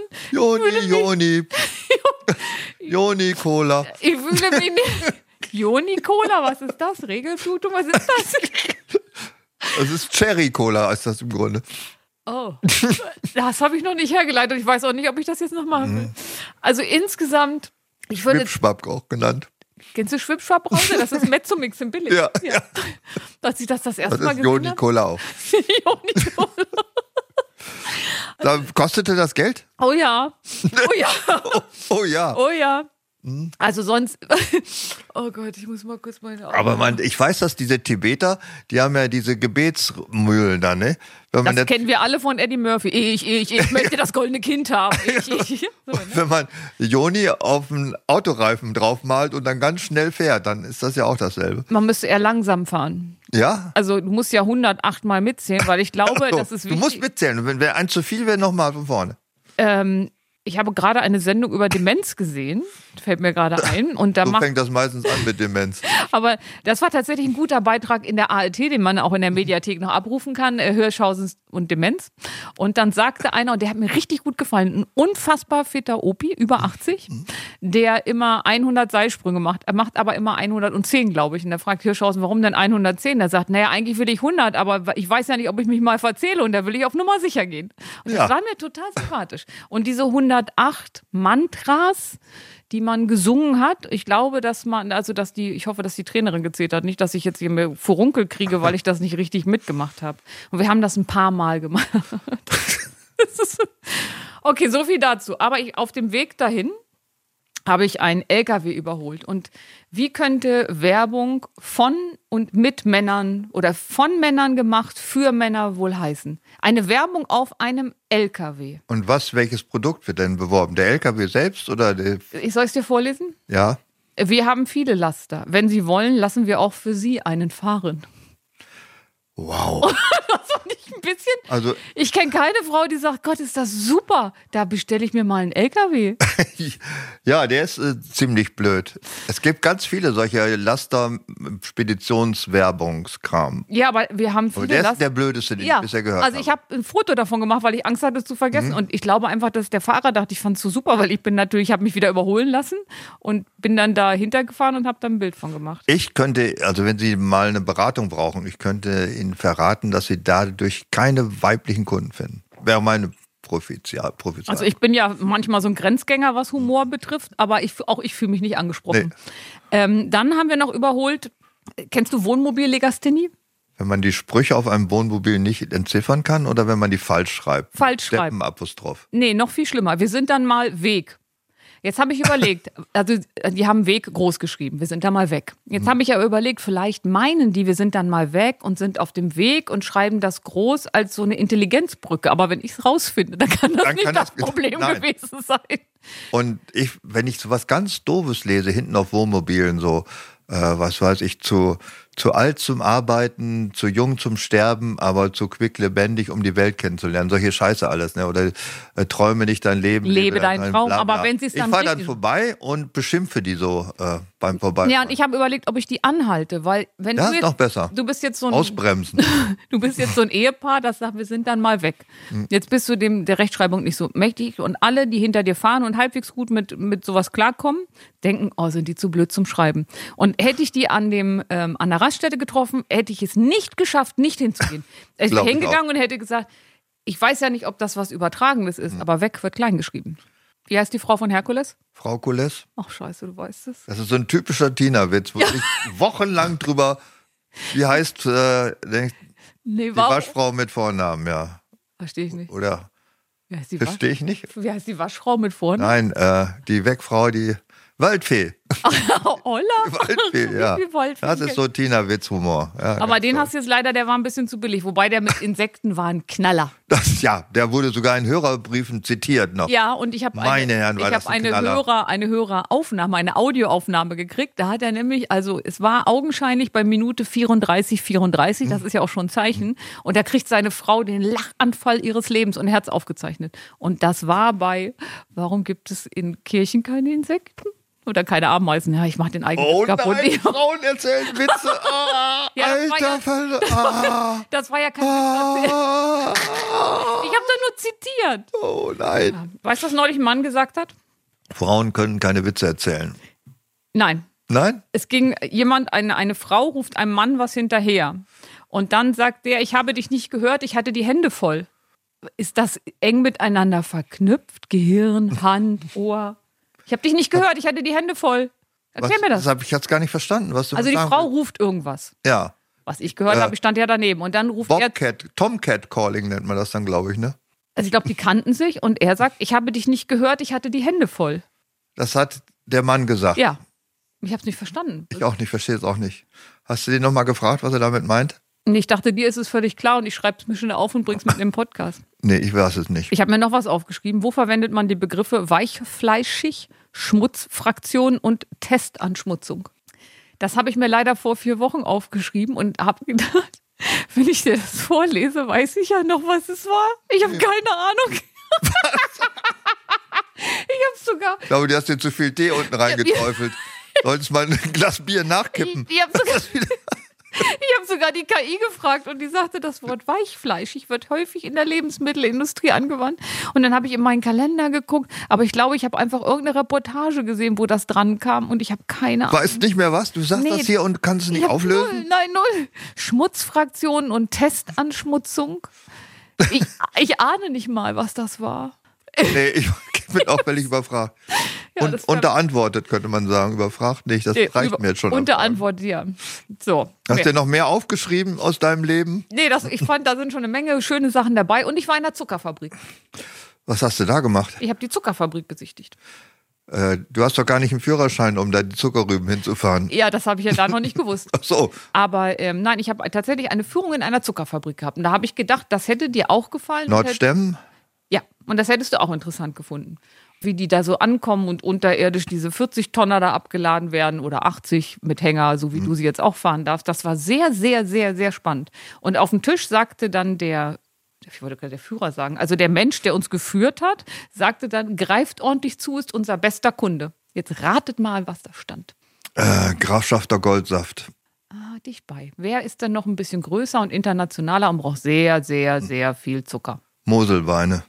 Joni Cola. Ich fühle mich nicht. Joni Cola, was ist das? Regelblutung, was ist das? Das ist Cherry Cola, ist das im Grunde. Oh, das habe ich noch nicht hergeleitet. Ich weiß auch nicht, ob ich das jetzt noch machen will. Also insgesamt, ich würde... Schwipschwapp auch genannt. Kennst du Schwipschwapp raus? Das ist Mezzomix im Billig. Ja. Dass ich das erste Mal gesehen habe. Das ist Joni Cola auch. Joni Cola. Da kostete das Geld? Oh ja. Oh ja. Oh ja. Oh ja. Also sonst, oh Gott, ich muss mal kurz meine Augen. Aber ich weiß, dass diese Tibeter, die haben ja diese Gebetsmühlen da, ne? Das kennen wir alle von Eddie Murphy. Ich möchte das goldene Kind haben. So, ne? Wenn man Joni auf einen Autoreifen draufmalt und dann ganz schnell fährt, dann ist das ja auch dasselbe. Man müsste eher langsam fahren. Ja? Also du musst ja 108 Mal mitzählen, weil ich glaube, das ist wichtig. Du musst mitzählen. Wenn eins zu viel wäre, nochmal von vorne. Ich habe gerade eine Sendung über Demenz gesehen, fällt mir gerade ein. Und da fängt das meistens an mit Demenz. Aber das war tatsächlich ein guter Beitrag in der ARD, den man auch in der Mediathek noch abrufen kann, Hirschhausen und Demenz. Und dann sagte einer, und der hat mir richtig gut gefallen, ein unfassbar fitter Opi, über 80, der immer 100 Seilsprünge macht. Er macht aber immer 110, glaube ich. Und der fragt Hirschhausen, warum denn 110? Der sagt, naja, eigentlich will ich 100, aber ich weiß ja nicht, ob ich mich mal verzähle. Und da will ich auf Nummer sicher gehen. Und das war mir total sympathisch. Und diese 108 Mantras, die man gesungen hat. Ich glaube, ich hoffe, dass die Trainerin gezählt hat. Nicht, dass ich jetzt hier mir Furunkel kriege, weil ich das nicht richtig mitgemacht habe. Und wir haben das ein paar Mal gemacht. Okay, so viel dazu. Aber auf dem Weg dahin habe ich einen LKW überholt. Und wie könnte Werbung von und mit Männern oder von Männern gemacht für Männer wohl heißen? Eine Werbung auf einem LKW. Und welches Produkt wird denn beworben? Der LKW selbst oder der... Soll ich es dir vorlesen? Ja. Wir haben viele Laster. Wenn Sie wollen, lassen wir auch für Sie einen fahren. Wow. Das fand ich ein bisschen. Also, ich kenne keine Frau, die sagt, Gott, ist das super. Da bestelle ich mir mal einen LKW. Ja, der ist ziemlich blöd. Es gibt ganz viele solcher Laster-Speditionswerbungskram. Ja, aber wir haben viele Laster. Der ist der blödeste, den ich bisher gehört habe. Also ich habe ein Foto davon gemacht, weil ich Angst hatte, es zu vergessen. Und ich glaube einfach, dass der Fahrer dachte, ich fand es so super, weil ich habe mich wieder überholen lassen und bin dann da hintergefahren und habe da ein Bild von gemacht. Ich könnte, also wenn Sie mal eine Beratung brauchen, ich könnte Ihnen verraten, dass Sie dadurch keine weiblichen Kunden finden. Wäre meine Prophezeiung. Also ich bin ja manchmal so ein Grenzgänger, was Humor betrifft, aber ich fühle mich nicht angesprochen. Nee. Dann haben wir noch überholt, kennst du Wohnmobil-Legasthenie? Wenn man die Sprüche auf einem Wohnmobil nicht entziffern kann oder wenn man die falsch schreibt? Falsch schreibt. Steppenapostroph. Nee, noch viel schlimmer. Wir sind dann mal Weg. Jetzt habe ich überlegt, also die haben Weg groß geschrieben, wir sind da mal weg. Jetzt habe ich aber überlegt, vielleicht meinen die, wir sind dann mal weg und sind auf dem Weg und schreiben das groß als so eine Intelligenzbrücke. Aber wenn ich es rausfinde, dann kann das nicht das Problem gewesen sein. Und wenn ich so was ganz Doofes lese, hinten auf Wohnmobilen, so, was weiß ich, zu alt zum Arbeiten, zu jung zum Sterben, aber zu quicklebendig, um die Welt kennenzulernen. Solche Scheiße alles, ne? Oder träume nicht dein Leben. Lebe deinen Traum, bla, bla. aber wenn sie es dann Ich fahre dann vorbei und beschimpfe die so beim Vorbeifahren. Ja, und ich habe überlegt, ob ich die anhalte, weil wenn das du ist jetzt, noch besser. Du bist jetzt so ein Ausbremsen. Du bist jetzt so ein Ehepaar, das sagt, wir sind dann mal weg. Jetzt bist du der Rechtschreibung nicht so mächtig und alle, die hinter dir fahren und halbwegs gut mit sowas klarkommen, denken, oh, sind die zu blöd zum Schreiben. Und hätte ich die an der Raststätte getroffen, hätte ich es nicht geschafft, nicht hinzugehen. Ich wäre hingegangen und hätte gesagt, ich weiß ja nicht, ob das was Übertragenes ist, aber weg wird klein geschrieben. Wie heißt die Frau von Herkules? Frau Kules. Ach scheiße, du weißt es. Das ist so ein typischer Tina-Witz, wo ich wochenlang drüber, wie heißt die Waschfrau mit Vornamen, ja. Verstehe ich nicht. Oder verstehe ich nicht. Wie heißt die Waschfrau mit Vornamen? Nein, die Wegfrau, die Waldfee. Olla? Waldfee, ja. Das ist so Tina-Witz-Humor. Ja, aber den hast du jetzt leider, der war ein bisschen zu billig. Wobei der mit Insekten war ein Knaller. Der wurde sogar in Hörerbriefen zitiert noch. Ja, und ich habe eine Höreraufnahme, eine Audioaufnahme gekriegt. Da hat er nämlich, also es war augenscheinlich bei Minute 34, das ist ja auch schon ein Zeichen. Und da kriegt seine Frau den Lachanfall ihres Lebens und er hat es aufgezeichnet. Und das war warum gibt es in Kirchen keine Insekten? Oder keine Ameisen. Ja, ich mach den eigenen kaputt. Nein, Frauen erzählen Witze. Das war ja kein Witz. Ich habe da nur zitiert. Oh nein. Ja. Weißt du, was neulich ein Mann gesagt hat? Frauen können keine Witze erzählen. Nein. Nein? Es ging eine Frau ruft einem Mann was hinterher. Und dann sagt der, ich habe dich nicht gehört, ich hatte die Hände voll. Ist das eng miteinander verknüpft? Gehirn, Hand, Ohr? Ich habe dich nicht gehört, ich hatte die Hände voll. Erklär mir das. Das habe ich jetzt gar nicht verstanden. Was du also die Frau ruft irgendwas. Ja. Was ich gehört habe, ich stand ja daneben. Und dann ruft Tomcat Calling nennt man das dann, glaube ich, ne? Also ich glaube, die kannten sich und er sagt, ich habe dich nicht gehört, ich hatte die Hände voll. Das hat der Mann gesagt? Ja. Ich habe es nicht verstanden. Ich auch nicht, verstehe es auch nicht. Hast du den nochmal gefragt, was er damit meint? Und ich dachte, dir ist es völlig klar und ich schreibe es mir schnell auf und bring's mit in den Podcast. Nee, ich weiß es nicht. Ich habe mir noch was aufgeschrieben. Wo verwendet man die Begriffe weichfleischig, Schmutzfraktion und Testanschmutzung? Das habe ich mir leider vor 4 Wochen aufgeschrieben und habe gedacht, wenn ich dir das vorlese, weiß ich ja noch, was es war. Ich habe keine Ahnung. Ich habe sogar... Ich glaube, du hast dir zu viel Tee unten reingeträufelt. Solltest mal ein Glas Bier nachkippen. Ich habe sogar die KI gefragt und die sagte, das Wort weichfleischig wird häufig in der Lebensmittelindustrie angewandt. Und dann habe ich in meinen Kalender geguckt, aber ich glaube, ich habe einfach irgendeine Reportage gesehen, wo das dran kam und ich habe keine Ahnung. Weißt nicht mehr was? Du sagst das hier und kannst es nicht auflösen? Null. Schmutzfraktionen und Testanschmutzung. Ich ahne nicht mal, was das war. Nee, ich bin auch völlig überfragt. Ja, und unterantwortet, könnte man sagen. Überfragt nicht, das reicht mir jetzt schon. Unterantwortet, ja. So. Hast du noch mehr aufgeschrieben aus deinem Leben? Nee, ich fand, da sind schon eine Menge schöne Sachen dabei. Und ich war in der Zuckerfabrik. Was hast du da gemacht? Ich habe die Zuckerfabrik besichtigt. Du hast doch gar nicht einen Führerschein, um da die Zuckerrüben hinzufahren. Ja, das habe ich ja da noch nicht gewusst. Ach so. Aber nein, ich habe tatsächlich eine Führung in einer Zuckerfabrik gehabt. Und da habe ich gedacht, das hätte dir auch gefallen. Nordstemmen? Ja, und das hättest du auch interessant gefunden. Wie die da so ankommen und unterirdisch diese 40 Tonner da abgeladen werden oder 80 mit Hänger, so wie du sie jetzt auch fahren darfst. Das war sehr, sehr, sehr, sehr spannend. Und auf dem Tisch sagte dann ich wollte gerade der Führer sagen, also der Mensch, der uns geführt hat, sagte dann, greift ordentlich zu, ist unser bester Kunde. Jetzt ratet mal, was da stand. Grafschafter Goldsaft. Dicht bei. Wer ist denn noch ein bisschen größer und internationaler und braucht sehr, sehr, sehr viel Zucker? Moselweine.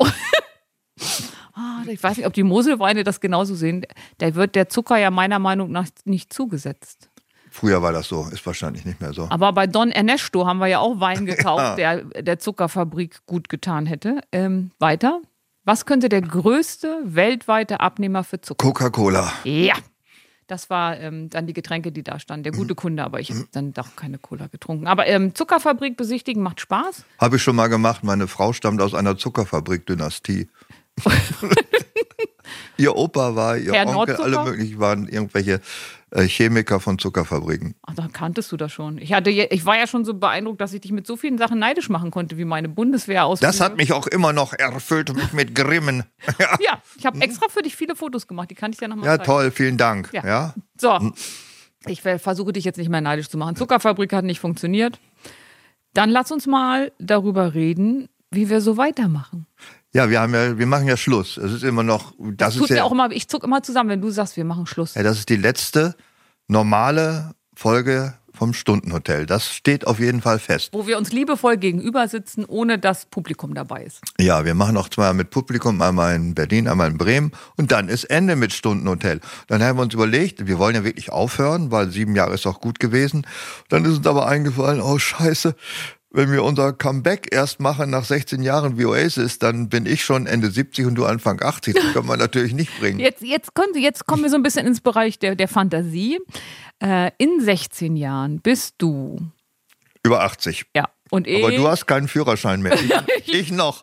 Ich weiß nicht, ob die Moselweine das genauso sehen. Da wird der Zucker ja meiner Meinung nach nicht zugesetzt. Früher war das so, ist wahrscheinlich nicht mehr so. Aber bei Don Ernesto haben wir ja auch Wein gekauft, der Zuckerfabrik gut getan hätte. Weiter. Was könnte der größte weltweite Abnehmer für Zucker? Coca-Cola. Ja. Das war dann die Getränke, die da standen. Der gute Kunde, aber ich habe dann doch keine Cola getrunken. Aber Zuckerfabrik besichtigen macht Spaß. Habe ich schon mal gemacht. Meine Frau stammt aus einer Zuckerfabrik-Dynastie. Ihr Opa war, ihr Herr Onkel, Nordzucker? alle möglichen waren irgendwelche Chemiker von Zuckerfabriken. Ach, da kanntest du das schon. Ich war ja schon so beeindruckt, dass ich dich mit so vielen Sachen neidisch machen konnte, wie meine Bundeswehrausbildung. Das hat mich auch immer noch erfüllt, mich mit Grimmen. Ja, ich habe extra für dich viele Fotos gemacht, die kann ich dir nochmal Ja, zeigen. toll, vielen Dank. Ja. Ja? So, ich versuche dich jetzt nicht mehr neidisch zu machen. Zuckerfabrik hat nicht funktioniert. Dann lass uns mal darüber reden, wie wir so weitermachen. Ja, wir machen ja Schluss. Es ist immer noch, Ich zuck immer zusammen, wenn du sagst, wir machen Schluss. ja, das ist die letzte normale Folge vom Stundenhotel. Das steht auf jeden Fall fest. Wo wir uns liebevoll gegenüber sitzen, ohne dass Publikum dabei ist. Ja, wir machen auch zweimal mit Publikum, einmal in Berlin, einmal in Bremen und dann ist Ende mit Stundenhotel. Dann haben wir uns überlegt, wir wollen ja wirklich aufhören, weil 7 Jahre ist auch gut gewesen. Dann ist uns aber eingefallen, oh Scheiße, wenn wir unser Comeback erst machen nach 16 Jahren wie Oasis, dann bin ich schon Ende 70 und du Anfang 80. Das können wir natürlich nicht bringen. Jetzt kommen wir so ein bisschen ins Bereich der Fantasie. In 16 Jahren bist du. Über 80. Ja. Und Aber du hast keinen Führerschein mehr. Ich noch.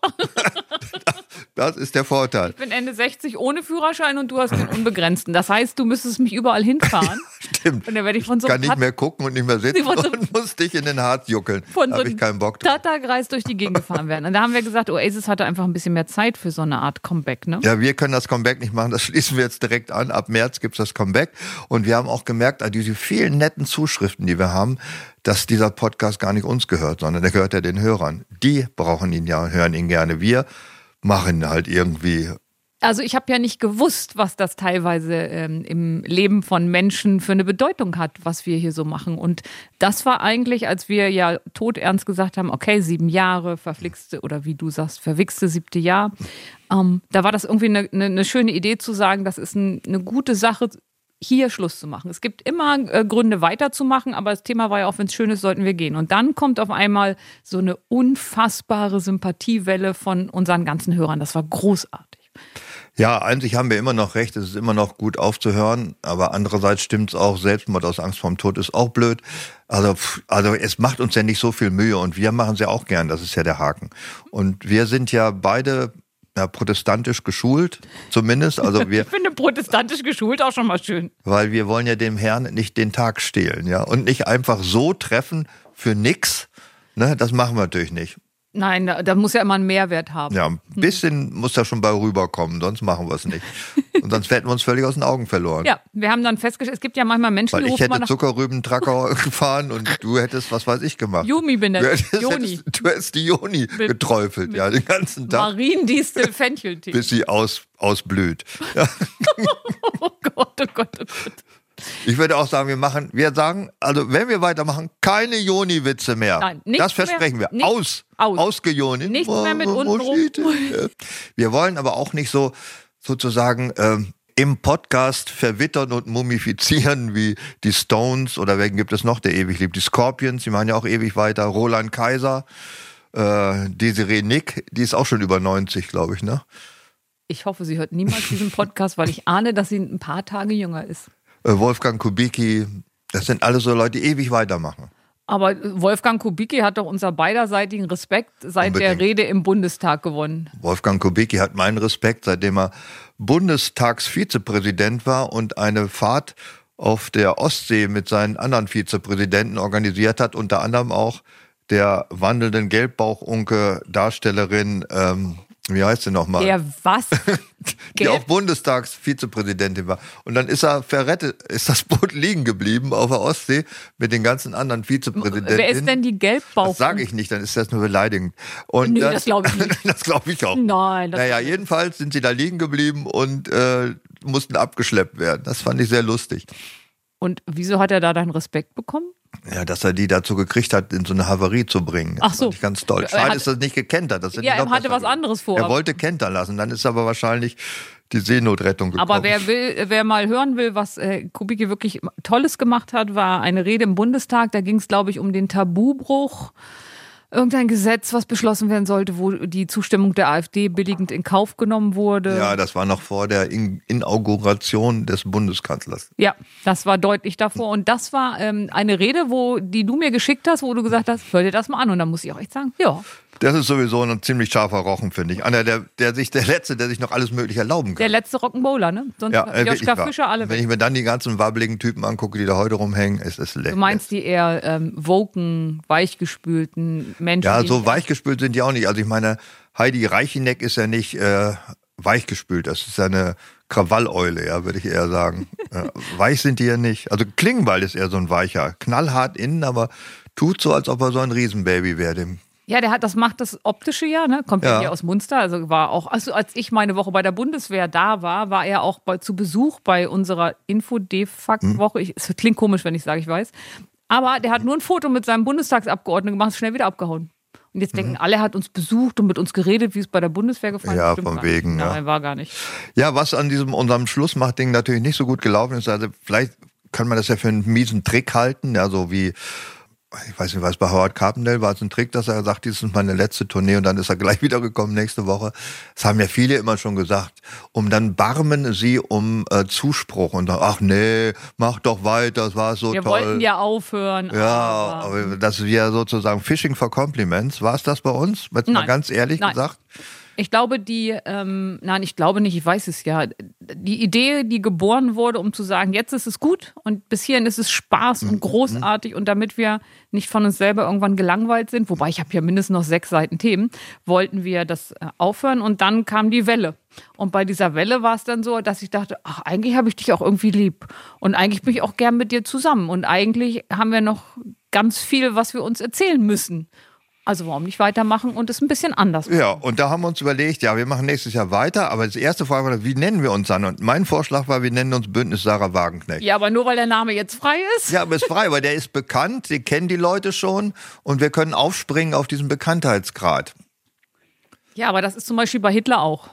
Das ist der Vorteil. Ich bin Ende 60 ohne Führerschein und du hast den unbegrenzten. Das heißt, du müsstest mich überall hinfahren. Stimmt. Und dann werde ich von so kann nicht mehr gucken und nicht mehr sitzen von so- und muss dich in den Harz juckeln. von Da so habe ich keinen Bock drauf. Tata-Kreis durch die Gegend gefahren werden. Und da haben wir gesagt, Oasis hatte einfach ein bisschen mehr Zeit für so eine Art Comeback, ne? Ja, wir können das Comeback nicht machen, das schließen wir jetzt direkt an. Ab März gibt's das Comeback. Und wir haben auch gemerkt, diese vielen netten Zuschriften, die wir haben, dass dieser Podcast gar nicht uns gehört, sondern der gehört ja den Hörern. Die brauchen ihn ja, hören ihn gerne. Wir machen halt irgendwie. Also ich habe ja nicht gewusst, was das teilweise im Leben von Menschen für eine Bedeutung hat, was wir hier so machen. Und das war eigentlich, als wir ja todernst gesagt haben, okay, 7 Jahre, verflixte oder wie du sagst, verwichste 7. Jahr. Da war das irgendwie eine schöne Idee zu sagen, das ist eine gute Sache, hier Schluss zu machen. Es gibt immer Gründe weiterzumachen, aber das Thema war ja auch, wenn es schön ist, sollten wir gehen. Und dann kommt auf einmal so eine unfassbare Sympathiewelle von unseren ganzen Hörern. Das war großartig. Ja, eigentlich haben wir immer noch recht, es ist immer noch gut aufzuhören, aber andererseits stimmt's auch, Selbstmord aus Angst vorm Tod ist auch blöd. Also es macht uns ja nicht so viel Mühe und wir machen es ja auch gern, das ist ja der Haken. Und wir sind ja beide protestantisch geschult, zumindest. Also Ich finde protestantisch geschult auch schon mal schön. weil wir wollen ja dem Herrn nicht den Tag stehlen, ja, und nicht einfach so treffen für nix, ne, das machen wir natürlich nicht. Nein, da muss ja immer einen Mehrwert haben. Ja, ein bisschen muss da schon bei rüberkommen, sonst machen wir es nicht. Und sonst hätten wir uns völlig aus den Augen verloren. Ja, wir haben dann festgestellt, es gibt ja manchmal Menschen, Weil die ich rufen mal hätte nach Zuckerrübentracker gefahren und du hättest, was weiß ich, gemacht. Jumi bin Du der hättest die Joni geträufelt, ja, den ganzen Tag, Mariendistel Fencheltee. bis sie ausblüht. Ja. Oh Gott, oh Gott, oh Gott. Ich würde auch sagen, wir sagen, also wenn wir weitermachen, keine Joni-Witze mehr. Nein, nichts das versprechen mehr, wir. nichts. Ausgejoni. Nichts mehr mit untenrum. Wir wollen aber auch nicht so sozusagen im Podcast verwittern und mumifizieren wie die Stones oder wen gibt es noch, der ewig liebt? Die Scorpions, die machen ja auch ewig weiter. Roland Kaiser, Desiree Nick, die ist auch schon über 90, glaube ich, ne? Ich hoffe, sie hört niemals diesen Podcast, weil ich ahne, dass sie ein paar Tage jünger ist. Wolfgang Kubicki, das sind alles so Leute, die ewig weitermachen. Aber Wolfgang Kubicki hat doch unser beiderseitigen Respekt seit Unbedingt. der Rede im Bundestag gewonnen. Wolfgang Kubicki hat meinen Respekt, seitdem er Bundestagsvizepräsident war und eine Fahrt auf der Ostsee mit seinen anderen Vizepräsidenten organisiert hat, unter anderem auch der wandelnden Gelbbauchunke-Darstellerin, wie heißt sie nochmal? Der was? Die auch Bundestagsvizepräsidentin war. Und dann ist er verrettet, ist das Boot liegen geblieben auf der Ostsee mit den ganzen anderen Vizepräsidenten. Wer ist denn die Gelbbauch? Das sage ich nicht, dann ist das nur beleidigend. Und Nee, das glaube ich nicht. Das glaube ich auch. Nein, das Naja, jedenfalls sind sie da liegen geblieben und mussten abgeschleppt werden. Das fand ich sehr lustig. Und wieso hat er da deinen Respekt bekommen? Ja, dass er die dazu gekriegt hat, in so eine Havarie zu bringen. Das Ach so. fand ich ganz toll. Er Schade hat- ist, dass er nicht gekentert. Das hätte Ja, ich noch er hatte besser was gemacht. anderes vor. Er wollte kentern lassen, dann ist aber wahrscheinlich die Seenotrettung gekommen. Aber wer mal hören will, was Kubicki wirklich Tolles gemacht hat, war eine Rede im Bundestag. Da ging es, glaube ich, um den Tabubruch irgendein Gesetz, was beschlossen werden sollte, wo die Zustimmung der AfD billigend in Kauf genommen wurde. Ja, das war noch vor der Inauguration des Bundeskanzlers. Ja, das war deutlich davor. Und das war eine Rede, die du mir geschickt hast, wo du gesagt hast, hör dir das mal an. Und dann muss ich auch echt sagen, ja. Das ist sowieso ein ziemlich scharfer Rochen, finde ich. Einer, der Letzte, der sich noch alles Mögliche erlauben kann. Der letzte Rock'n'Roller, ne? Sonst Ja, Joschka Fischer alle Wenn ich mir dann die ganzen wabbeligen Typen angucke, die da heute rumhängen, ist es lecker. Du meinst die eher woken, weichgespülten Menschen? Ja, so weichgespült sind die auch nicht. Also ich meine, Heidi Reicheneck ist ja nicht weichgespült. Das ist ja eine Krawalleule, ja, würde ich eher sagen. Weich sind die ja nicht. Also Klingbeil ist eher so ein weicher. Knallhart innen, aber tut so, als ob er so ein Riesenbaby wäre. Ja, das macht das Optische ja, ne? Kommt ja hier aus Munster. Also als ich meine Woche bei der Bundeswehr da war er auch zu Besuch bei unserer Info-Defakt-Woche. Es klingt komisch, wenn ich sage, ich weiß. Aber der hat nur ein Foto mit seinem Bundestagsabgeordneten gemacht, schnell wieder abgehauen. Und jetzt denken alle, er hat uns besucht und mit uns geredet, wie es bei der Bundeswehr gefallen ist. Ja, Stimmt von gar wegen. nicht. Ja. Nein, war gar nicht. Ja, was an unserem Schlussmachtding natürlich nicht so gut gelaufen ist, also vielleicht kann man das ja für einen miesen Trick halten, ja, so wie, ich weiß nicht, was bei Howard Carpendale war es ein Trick, dass er sagt, dies ist meine letzte Tournee und dann ist er gleich wiedergekommen nächste Woche. Das haben ja viele immer schon gesagt. Dann barmen sie um Zuspruch und sagen, ach nee, mach doch weiter, das war so Wir toll. Wir wollten ja aufhören. Ja, aber dass wir sozusagen Fishing for Compliments, war es das bei uns? Jetzt mal ganz ehrlich gesagt. Ich glaube, ich glaube nicht, ich weiß es ja. Die Idee, die geboren wurde, um zu sagen, jetzt ist es gut und bis hierhin ist es Spaß und großartig und damit wir nicht von uns selber irgendwann gelangweilt sind, wobei ich habe ja mindestens noch 6 Seiten Themen, wollten wir das aufhören und dann kam die Welle. Und bei dieser Welle war es dann so, dass ich dachte, ach, eigentlich habe ich dich auch irgendwie lieb und eigentlich bin ich auch gern mit dir zusammen und eigentlich haben wir noch ganz viel, was wir uns erzählen müssen. Also warum nicht weitermachen und es ein bisschen anders machen? Ja, und da haben wir uns überlegt, ja, wir machen nächstes Jahr weiter, aber das erste Frage war, wie nennen wir uns dann? Und mein Vorschlag war, wir nennen uns Bündnis Sarah Wagenknecht. Ja, aber nur weil der Name jetzt frei ist? Ja, aber ist frei, weil der ist bekannt, den kennen die Leute schon und wir können aufspringen auf diesen Bekanntheitsgrad. Ja, aber das ist zum Beispiel bei Hitler auch.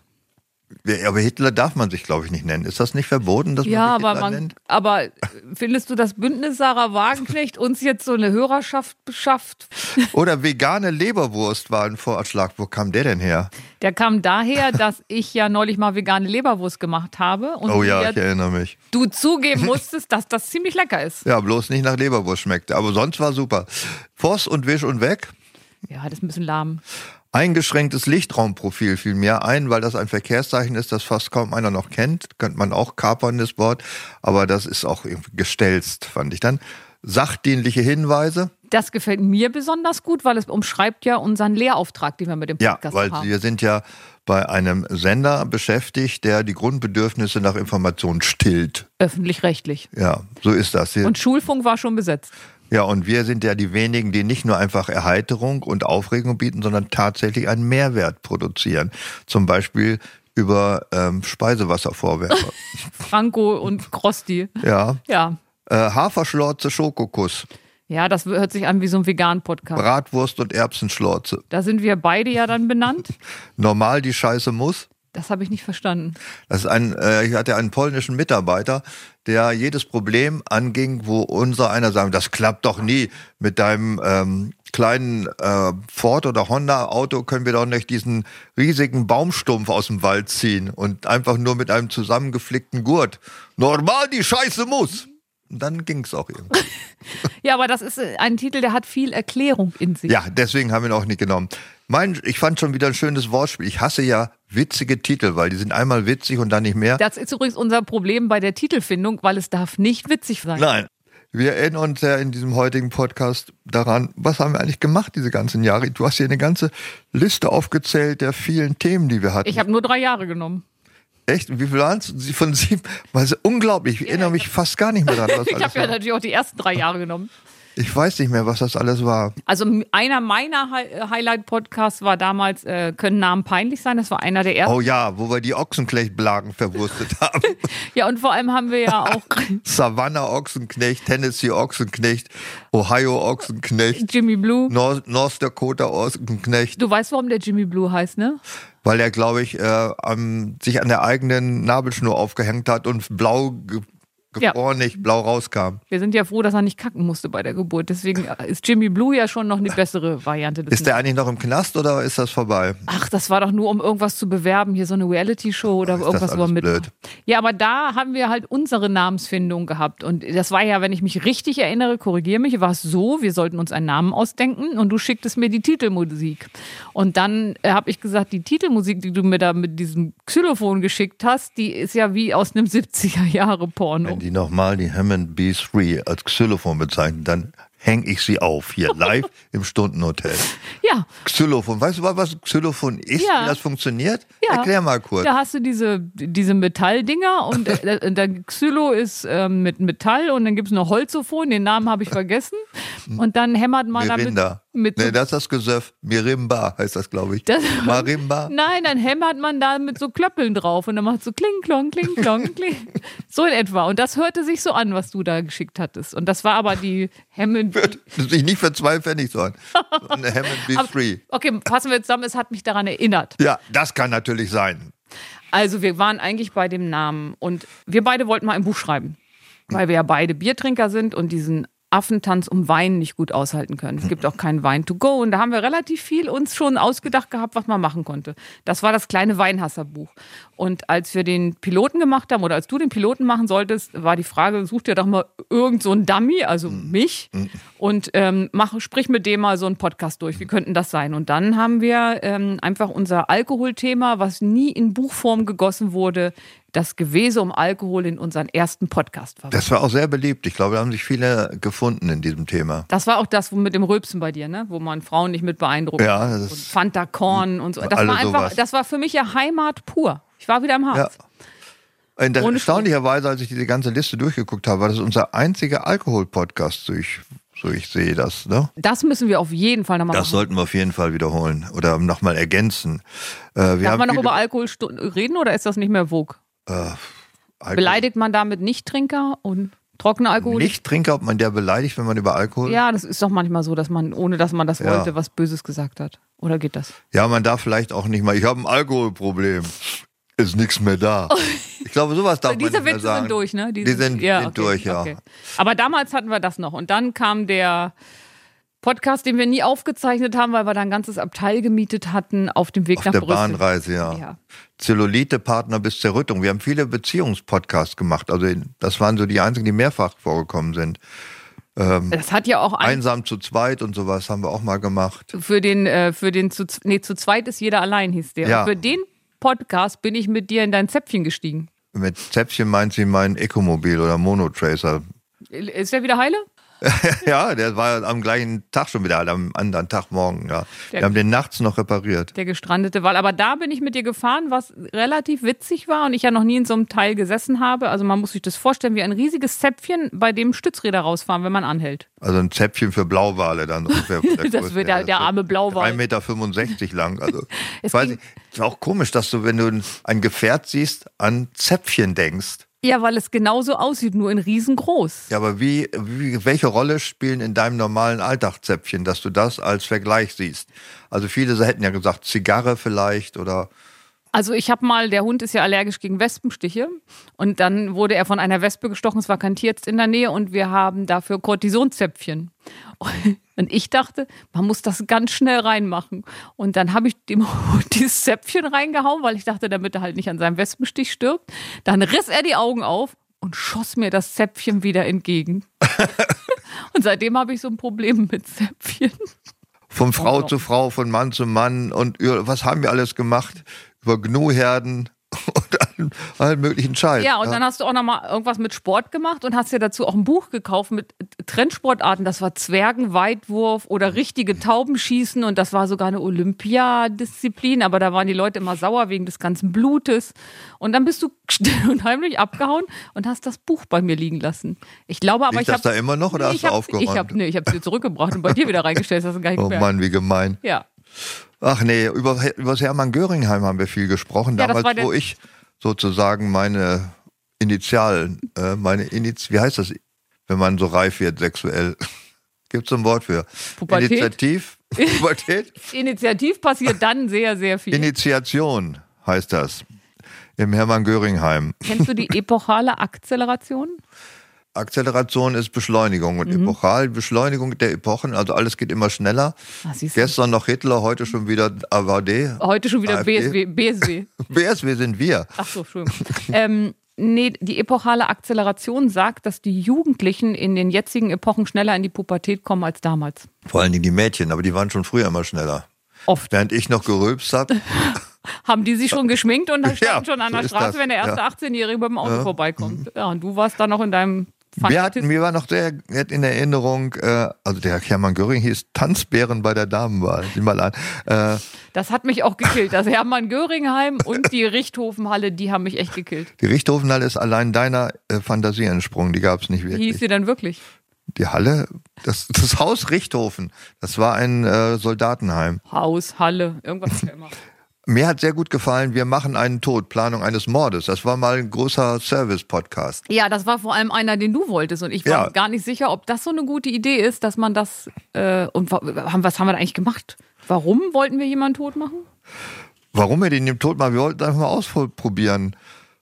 Aber Hitler darf man sich, glaube ich, nicht nennen. Ist das nicht verboten, dass man sich Hitler nennt? Aber findest du, das Bündnis Sarah Wagenknecht uns jetzt so eine Hörerschaft beschafft? Oder vegane Leberwurst war ein Vorschlag. Wo kam der denn her? Der kam daher, dass ich ja neulich mal vegane Leberwurst gemacht habe. Und oh ja, ich erinnere mich. Du zugeben musstest, dass das ziemlich lecker ist. Ja, bloß nicht nach Leberwurst schmeckte. Aber sonst war super. Voss und Wisch und weg. Ja, das ist ein bisschen lahm. Eingeschränktes Lichtraumprofil fiel mir ein, weil das ein Verkehrszeichen ist, das fast kaum einer noch kennt. Könnte man auch kapern, das Wort. Aber das ist auch irgendwie gestelzt, fand ich dann. Sachdienliche Hinweise. Das gefällt mir besonders gut, weil es umschreibt ja unseren Lehrauftrag, den wir mit dem Podcast haben. Ja, weil wir sind ja bei einem Sender beschäftigt, der die Grundbedürfnisse nach Informationen stillt. Öffentlich-rechtlich. Ja, so ist das. Und Schulfunk war schon besetzt. Ja, und wir sind ja die wenigen, die nicht nur einfach Erheiterung und Aufregung bieten, sondern tatsächlich einen Mehrwert produzieren. Zum Beispiel über Speisewasservorwerfer. Franco und Krosti. Ja. Ja. Haferschlorze, Schokokuss. Ja, das hört sich an wie so ein Vegan-Podcast. Bratwurst und Erbsenschlorze. Da sind wir beide ja dann benannt. Normal die Scheiße muss. Das habe ich nicht verstanden. Das ist ich hatte einen polnischen Mitarbeiter, der jedes Problem anging, wo einer sagt, das klappt doch nie. Mit deinem kleinen Ford oder Honda Auto können wir doch nicht diesen riesigen Baumstumpf aus dem Wald ziehen und einfach nur mit einem zusammengeflickten Gurt. Normal die Scheiße muss. Und dann ging es auch irgendwie. Ja, aber das ist ein Titel, der hat viel Erklärung in sich. Ja, deswegen haben wir ihn auch nicht genommen. Ich fand schon wieder ein schönes Wortspiel. Ich hasse ja witzige Titel, weil die sind einmal witzig und dann nicht mehr. Das ist übrigens unser Problem bei der Titelfindung, weil es darf nicht witzig sein. Nein. Wir erinnern uns ja in diesem heutigen Podcast daran, was haben wir eigentlich gemacht diese ganzen Jahre? Du hast hier eine ganze Liste aufgezählt der vielen Themen, die wir hatten. Ich habe nur 3 Jahre genommen. Echt? Wie viel waren es? Von 7? Also unglaublich. Ich erinnere mich fast gar nicht mehr daran. Ich habe ja natürlich auch die ersten 3 Jahre genommen. Ich weiß nicht mehr, was das alles war. Also einer meiner Highlight-Podcasts war damals, können Namen peinlich sein, das war einer der ersten. Oh ja, wo wir die Ochsenknechtblagen verwurstet haben. Ja, und vor allem haben wir ja auch Savannah Ochsenknecht, Tennessee Ochsenknecht, Ohio Ochsenknecht, Jimmy Blue. North Dakota Ochsenknecht. Du weißt, warum der Jimmy Blue heißt, ne? Weil er, glaube ich, sich an der eigenen Nabelschnur aufgehängt hat und blau gefroren nicht, blau rauskam. Wir sind ja froh, dass er nicht kacken musste bei der Geburt. Deswegen ist Jimmy Blue ja schon noch eine bessere Variante. Ist der eigentlich noch im Knast oder ist das vorbei? Ach, das war doch nur, um irgendwas zu bewerben, hier so eine Reality-Show oder irgendwas, wo er mit. Blöd. Ja, aber da haben wir halt unsere Namensfindung gehabt. Und das war ja, wenn ich mich richtig erinnere, korrigiere mich, war es so, wir sollten uns einen Namen ausdenken und du schicktest mir die Titelmusik. Und dann habe ich gesagt, die Titelmusik, die du mir da mit diesem Xylophon geschickt hast, die ist ja wie aus einem 70er-Jahre-Porno. Wenn die nochmal die Hammond B3 als Xylophon bezeichnen, dann hänge ich sie auf, hier live im Stundenhotel. Ja. Xylophon, weißt du, was Xylophon ist, Ja. wie das funktioniert? Ja. Erklär mal kurz. Da hast du diese Metalldinger und der Xylo ist mit Metall und dann gibt es noch Holzophon, den Namen habe ich vergessen. Und dann hämmert man Mirinda. damit. Nee, das ist das Gesöff. Mirimba heißt das, glaube ich. Marimba. Nein, dann hämmert man da mit so Klöppeln drauf und dann macht so kling, klong, kling, klong, kling. So in etwa. Und das hörte sich so an, was du da geschickt hattest. Und das war aber die Hammond. Hört sich nicht für 2 Pfennig so an. So eine Hammond B3. Okay, fassen wir zusammen, es hat mich daran erinnert. Ja, das kann natürlich sein. Also wir waren eigentlich bei dem Namen und wir beide wollten mal ein Buch schreiben, weil wir ja beide Biertrinker sind und diesen Affentanz um Wein nicht gut aushalten können. Es gibt auch keinen Wein to go und da haben wir relativ viel uns schon ausgedacht gehabt, was man machen konnte. Das war das kleine Weinhasserbuch. Und als wir den Piloten gemacht haben oder als du den Piloten machen solltest, war die Frage, such dir doch mal irgend so einen Dummy, also mich, und sprich mit dem mal so einen Podcast durch. Wie könnten das sein? Und dann haben wir einfach unser Alkoholthema, was nie in Buchform gegossen wurde, das Gewese um Alkohol in unseren ersten Podcast verwandt. Das war auch sehr beliebt. Ich glaube, da haben sich viele gefunden in diesem Thema. Das war auch das mit dem Rülpsen bei dir, ne? Wo man Frauen nicht mit beeindruckt. Ja, und Fanta Korn und so. Das alle war einfach, sowas. das war für mich ja Heimat pur. Ich war wieder im Harz. Ja. Und Ohne erstaunlicherweise, als ich diese ganze Liste durchgeguckt habe, war das unser einziger Alkohol-Podcast, so ich sehe das. Ne? Das müssen wir auf jeden Fall nochmal machen. Das sollten wir auf jeden Fall wiederholen oder nochmal ergänzen. Darf man noch über Alkohol reden oder ist das nicht mehr vogue? Beleidigt man damit Nichttrinker und trockene Alkohol? Nichttrinker, ob man der beleidigt, wenn man über Alkohol... Ja, das ist doch manchmal so, dass man, ohne dass man das wollte, was Böses gesagt hat. Oder geht das? Ja, man darf vielleicht auch nicht mal, ich habe ein Alkoholproblem. Ist nichts mehr da. Ich glaube, sowas darf man nicht mehr Diese Witze sagen. sind durch, ne? Die sind durch, ja. Okay. Aber damals hatten wir das noch. Und dann kam der Podcast, den wir nie aufgezeichnet haben, weil wir da ein ganzes Abteil gemietet hatten auf dem Weg nach der Brüssel. Bahnreise, ja. Zellulite-Partner bis Zerrüttung. Wir haben viele Beziehungspodcasts gemacht. Also das waren so die einzigen, die mehrfach vorgekommen sind. Das hat ja auch Einsam zu zweit und sowas haben wir auch mal gemacht. zu zweit ist jeder allein, hieß der. Ja. Und für den Podcast bin ich mit dir in dein Zäpfchen gestiegen. Mit Zäpfchen meint sie mein Ecomobil oder Monotracer. Ist der wieder heile? Ja, der war am gleichen Tag schon wieder, am anderen Tag morgen. Ja. Wir haben den nachts noch repariert. Der gestrandete Wal. Aber da bin ich mit dir gefahren, was relativ witzig war und ich ja noch nie in so einem Teil gesessen habe. Also man muss sich das vorstellen wie ein riesiges Zäpfchen, bei dem Stützräder rausfahren, wenn man anhält. Also ein Zäpfchen für Blauwale dann ungefähr. Das wird der arme Blauwal. 3,65 Meter lang. Also, ich weiß nicht, ist auch komisch, dass du, wenn du ein Gefährt siehst, an Zäpfchen denkst. Ja, weil es genauso aussieht, nur in riesengroß. Ja, aber welche Rolle spielen in deinem normalen Alltag Zäpfchen, dass du das als Vergleich siehst? Also viele hätten ja gesagt, Zigarre vielleicht oder... Also ich habe mal, der Hund ist ja allergisch gegen Wespenstiche und dann wurde er von einer Wespe gestochen, es war kein Tierarzt in der Nähe und wir haben dafür Kortisonzäpfchen. Und ich dachte, man muss das ganz schnell reinmachen. Und dann habe ich dem Hund dieses Zäpfchen reingehauen, weil ich dachte, damit er halt nicht an seinem Wespenstich stirbt. Dann riss er die Augen auf und schoss mir das Zäpfchen wieder entgegen. Und seitdem habe ich so ein Problem mit Zäpfchen. Von Frau zu Frau, von Mann zu Mann und was haben wir alles gemacht? Über Gnuherden und allen möglichen Scheiß. Ja, und dann hast du auch nochmal irgendwas mit Sport gemacht und hast dir dazu auch ein Buch gekauft mit Trendsportarten. Das war Zwergenweitwurf oder richtige Taubenschießen und das war sogar eine Olympiadisziplin, aber da waren die Leute immer sauer wegen des ganzen Blutes. Und dann bist du still und heimlich abgehauen und hast das Buch bei mir liegen lassen. Ich glaube aber, Liegt das da immer noch oder hast du aufgeräumt? Ich habe es dir zurückgebracht und bei dir wieder reingestellt. Das ist gar nicht mehr. Oh Mann, wie gemein. Ja. Ach nee, über das Hermann Göringheim haben wir viel gesprochen. Ja, damals, wo ich sozusagen meine Initialen, wie heißt das, wenn man so reif wird sexuell? Gibt es ein Wort für? Pubertät? Pubertät? Initiativ passiert dann sehr, sehr viel. Initiation heißt das. Im Hermann-Göring-Heim. Kennst du die epochale Akzeleration? Acceleration ist Beschleunigung und epochal Beschleunigung der Epochen, also alles geht immer schneller. Gestern noch Hitler, heute schon wieder AfD. Heute schon wieder AfD. BSW. BSW sind wir. Ach so, Entschuldigung. Nee, die epochale Akzeleration sagt, dass die Jugendlichen in den jetzigen Epochen schneller in die Pubertät kommen als damals. Vor allen Dingen die Mädchen, aber die waren schon früher immer schneller. Oft. Während ich noch gerülpst habe. Haben die sich schon geschminkt und dann standen Ja, schon an so der ist Straße, das. wenn der erste Ja. 18-Jährige mit dem Auto vorbeikommt. Ja, und du warst dann noch in deinem Mir war noch sehr in Erinnerung, also der Hermann Göring hieß Tanzbären bei der Damenwahl. Sieh mal an. Das hat mich auch gekillt. Das Hermann-Göring-Heim und die Richthofenhalle, die haben mich echt gekillt. Die Richthofenhalle ist allein deiner Fantasie entsprungen, die gab es nicht Wie hieß wirklich. sie denn wirklich? Die Halle, das Haus Richthofen, das war ein Soldatenheim. Haus, Halle, irgendwas ist ja immer. Mir hat sehr gut gefallen, wir machen einen Tod, Planung eines Mordes. Das war mal ein großer Service-Podcast. Ja, das war vor allem einer, den du wolltest. Und ich war Ja. gar nicht sicher, ob das so eine gute Idee ist, dass man das. Und was haben wir da eigentlich gemacht? Warum wollten wir jemanden tot machen? Warum wir den Tod machen? Wir wollten einfach mal ausprobieren.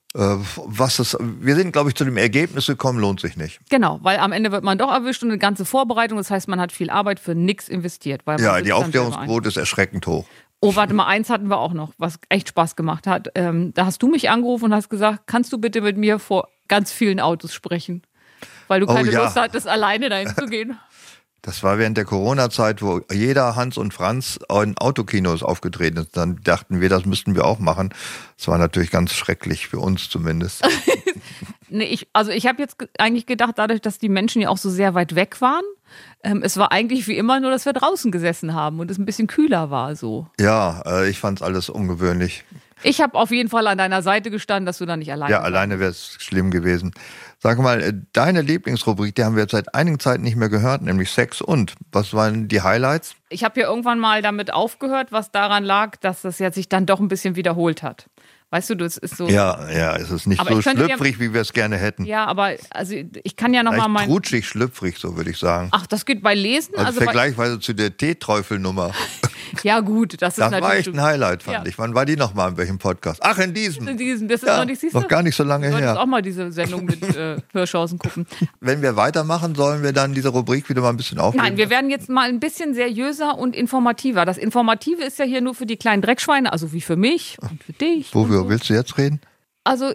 Wir sind, glaube ich, zu dem Ergebnis gekommen, lohnt sich nicht. Genau, weil am Ende wird man doch erwischt und eine ganze Vorbereitung. Das heißt, man hat viel Arbeit für nichts investiert. Weil man Ja, sitzt die dann Aufklärungsquote ist erschreckend hoch. Oh, warte mal, eins hatten wir auch noch, was echt Spaß gemacht hat. Da hast du mich angerufen und hast gesagt, kannst du bitte mit mir vor ganz vielen Autos sprechen? Weil du keine ja. Lust hattest, alleine dahin zu gehen. Das war während der Corona-Zeit, wo jeder Hans und Franz in Autokinos aufgetreten ist. Dann dachten wir, das müssten wir auch machen. Das war natürlich ganz schrecklich, für uns zumindest. Nee, ich habe jetzt eigentlich gedacht, dadurch, dass die Menschen ja auch so sehr weit weg waren, es war eigentlich wie immer nur, dass wir draußen gesessen haben und es ein bisschen kühler war so. Ja, ich fand's alles ungewöhnlich. Ich habe auf jeden Fall an deiner Seite gestanden, dass du da nicht alleine Ja, alleine wäre es schlimm gewesen. Sag mal, deine Lieblingsrubrik, die haben wir jetzt seit einigen Zeit nicht mehr gehört, nämlich Sex und. Was waren die Highlights? Ich habe ja irgendwann mal damit aufgehört, was daran lag, dass das jetzt sich dann doch ein bisschen wiederholt hat. Weißt du, das ist so. Ja, es ist nicht Aber so ich könnte schlüpfrig, wie wir es gerne hätten. Ja, aber also ich kann ja nochmal Vielleicht trutschig, schlüpfrig, so würde ich sagen. Ach, das geht bei Lesen? Also vergleichsweise zu der Teeträufelnummer. Ja, gut, das ist Das war natürlich. echt ein Highlight, fand Ja. ich. Wann war die nochmal in welchem Podcast? Ach, in diesem. Das ist Ja, noch nicht, siehst du? noch gar nicht so lange Du solltest her. auch mal diese Sendung mit Hirschhausen gucken. Wenn wir weitermachen, sollen wir dann diese Rubrik wieder mal ein bisschen aufnehmen? Nein, wir werden jetzt mal ein bisschen seriöser und informativer. Das Informative ist ja hier nur für die kleinen Dreckschweine, also wie für mich und für dich. Wofür willst du jetzt reden? Also,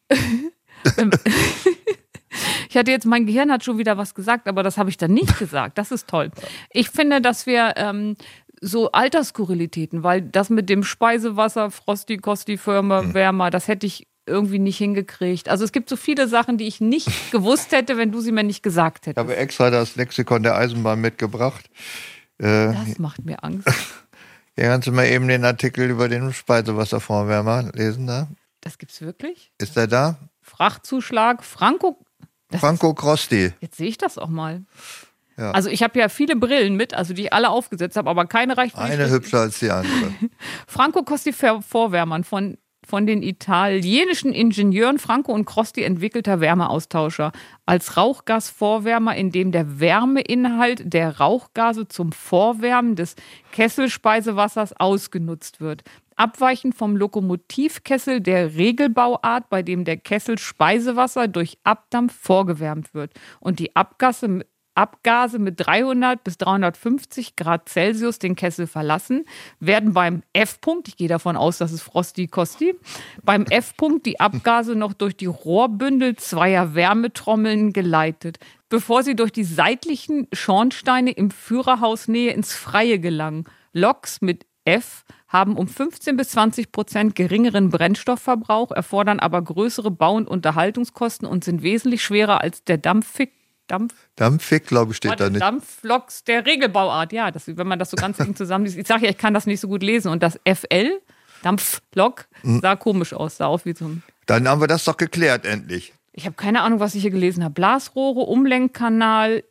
ich hatte jetzt, mein Gehirn hat schon wieder was gesagt, aber das habe ich dann nicht gesagt. Das ist toll. Ich finde, dass wir so Altersskurrilitäten, weil das mit dem Speisewasser, Frosty, Kosti, Firma, Wärmer, das hätte ich irgendwie nicht hingekriegt. Also es gibt so viele Sachen, die ich nicht gewusst hätte, wenn du sie mir nicht gesagt Ich hättest. habe extra das Lexikon der Eisenbahn mitgebracht. Das macht mir Angst. Hier kannst du mal eben den Artikel über den Speisewasservorwärmer lesen. Da. Das gibt's wirklich? Ist der da? Frachtzuschlag, Franco. Franco Crosti. Jetzt sehe ich das auch mal. Ja. Also ich habe ja viele Brillen mit, also die ich alle aufgesetzt habe, aber keine reicht für die Eine hübscher als die andere. Franco Costi Vorwärmern von den italienischen Ingenieuren Franco und Crosti entwickelter Wärmeaustauscher als Rauchgasvorwärmer, in dem der Wärmeinhalt der Rauchgase zum Vorwärmen des Kesselspeisewassers ausgenutzt wird. Abweichend vom Lokomotivkessel der Regelbauart, bei dem der Kessel Speisewasser durch Abdampf vorgewärmt wird und die Abgase mit 300 bis 350 Grad Celsius den Kessel verlassen, werden beim F-Punkt, ich gehe davon aus, dass es Frosty Kosti, beim F-Punkt die Abgase noch durch die Rohrbündel zweier Wärmetrommeln geleitet, bevor sie durch die seitlichen Schornsteine im Führerhausnähe ins Freie gelangen. Loks mit F haben um 15 bis 20% geringeren Brennstoffverbrauch, erfordern aber größere Bau- und Unterhaltungskosten und sind wesentlich schwerer als der Dampfig, glaube ich, steht da nicht. Dampfloks der Regelbauart, ja, wenn man das so ganz eng zusammen liest. Ich sage ja, ich kann das nicht so gut lesen. Und das FL, Dampflok, sah komisch aus, sah aus wie so ein. Dann haben wir das doch geklärt, endlich. Ich habe keine Ahnung, was ich hier gelesen habe. Blasrohre, Umlenkkanal,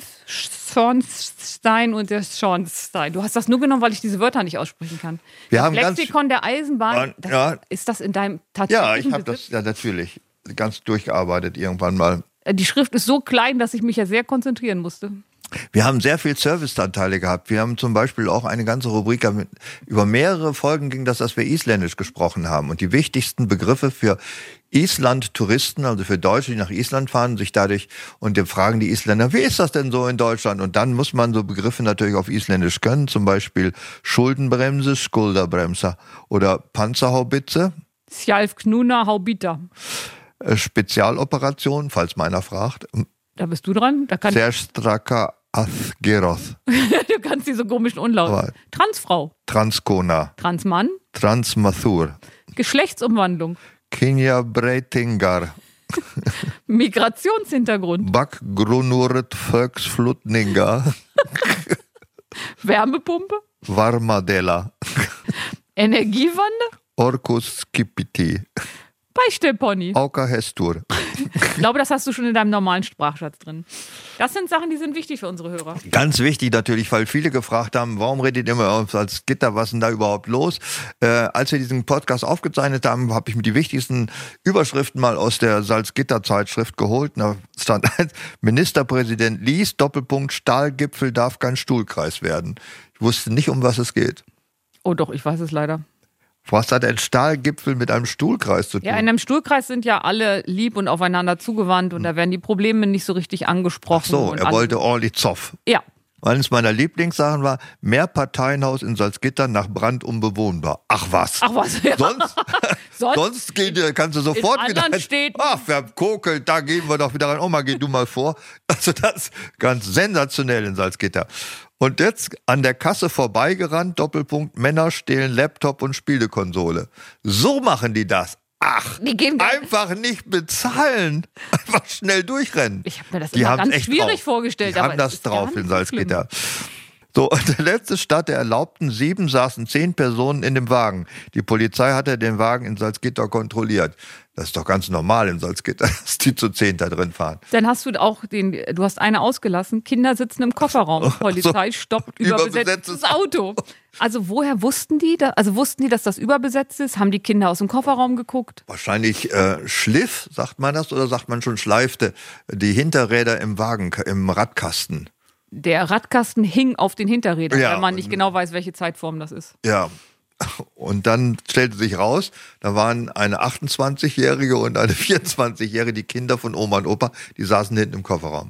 Hilfsschornstein und der Schornstein. Du hast das nur genommen, weil ich diese Wörter nicht aussprechen kann. Wir das haben Lexikon der Eisenbahn, ja. ist das in deinem tatsächlichen Ja, ich habe das Besitz? ja natürlich ganz durchgearbeitet irgendwann mal. Die Schrift ist so klein, dass ich mich ja sehr konzentrieren musste. Wir haben sehr viel Serviceanteile gehabt. Wir haben zum Beispiel auch eine ganze Rubrik, über mehrere Folgen ging das, dass wir Isländisch gesprochen haben. Und die wichtigsten Begriffe für Island-Touristen, also für Deutsche, die nach Island fahren, sich dadurch und fragen die Isländer, wie ist das denn so in Deutschland? Und dann muss man so Begriffe natürlich auf Isländisch können, zum Beispiel Schuldenbremse, Skulderbremse oder Panzerhaubitze. Skjalfknuna Haubita. Spezialoperation, falls meiner fragt. Da bist du dran. Da kann Serstraka Athgeroth. Du kannst diese komischen Unlaute. Transfrau. Transkona. Transmann. Transmathur. Geschlechtsumwandlung. Kinja Breitingar. Migrationshintergrund. Bakgrunurt Volksflutninga. Wärmepumpe. Varmadella. Energiewandel. Orkus Skipiti. Beistellpony. Auka Hestur. Ich glaube, das hast du schon in deinem normalen Sprachschatz drin. Das sind Sachen, die sind wichtig für unsere Hörer. Ganz wichtig natürlich, weil viele gefragt haben, warum redet ihr immer auf Salzgitter, was ist denn da überhaupt los? Als wir diesen Podcast aufgezeichnet haben, habe ich mir die wichtigsten Überschriften mal aus der Salzgitter-Zeitschrift geholt. Da stand eins, Ministerpräsident liest, Doppelpunkt, Stahlgipfel darf kein Stuhlkreis werden. Ich wusste nicht, um was es geht. Oh doch, ich weiß es leider. Was hat ein Stahlgipfel mit einem Stuhlkreis zu tun? Ja, in einem Stuhlkreis sind ja alle lieb und aufeinander zugewandt und da werden die Probleme nicht so richtig angesprochen. Ach so, er wollte ordentlich Zoff. Ja. Eines meiner Lieblingssachen war, Mehrparteienhaus in Salzgitter nach Brand unbewohnbar. Ach was. Ach was, ja. Sonst kannst du sofort wieder... Städten. Ach, wer kokelt, da gehen wir doch wieder rein. Oma, geh du mal vor. Also das ist ganz sensationell in Salzgitter. Und jetzt an der Kasse vorbeigerannt, Doppelpunkt, Männer stehlen Laptop und Spielekonsole. So machen die das. Ach, die gehen einfach nicht bezahlen. Einfach schnell durchrennen. Ich habe mir das immer ganz schwierig vorgestellt. Die haben das drauf in Salzgitter. So, und der letzte Stadt der erlaubten 7 saßen 10 Personen in dem Wagen. Die Polizei hatte den Wagen in Salzgitter kontrolliert. Das ist doch ganz normal in Salzgitter, dass die zu 10 da drin fahren. Dann hast du auch du hast eine ausgelassen, Kinder sitzen im Kofferraum. Polizei stoppt überbesetztes Auto. Also woher wussten die, dass das überbesetzt ist? Haben die Kinder aus dem Kofferraum geguckt? Wahrscheinlich Schliff, sagt man das, oder sagt man schon schleifte die Hinterräder im Wagen, im Radkasten. Der Radkasten hing auf den Hinterrädern, ja, weil man nicht genau weiß, welche Zeitform das ist. Ja, und dann stellte sich raus, da waren eine 28-Jährige und eine 24-Jährige, die Kinder von Oma und Opa, die saßen hinten im Kofferraum.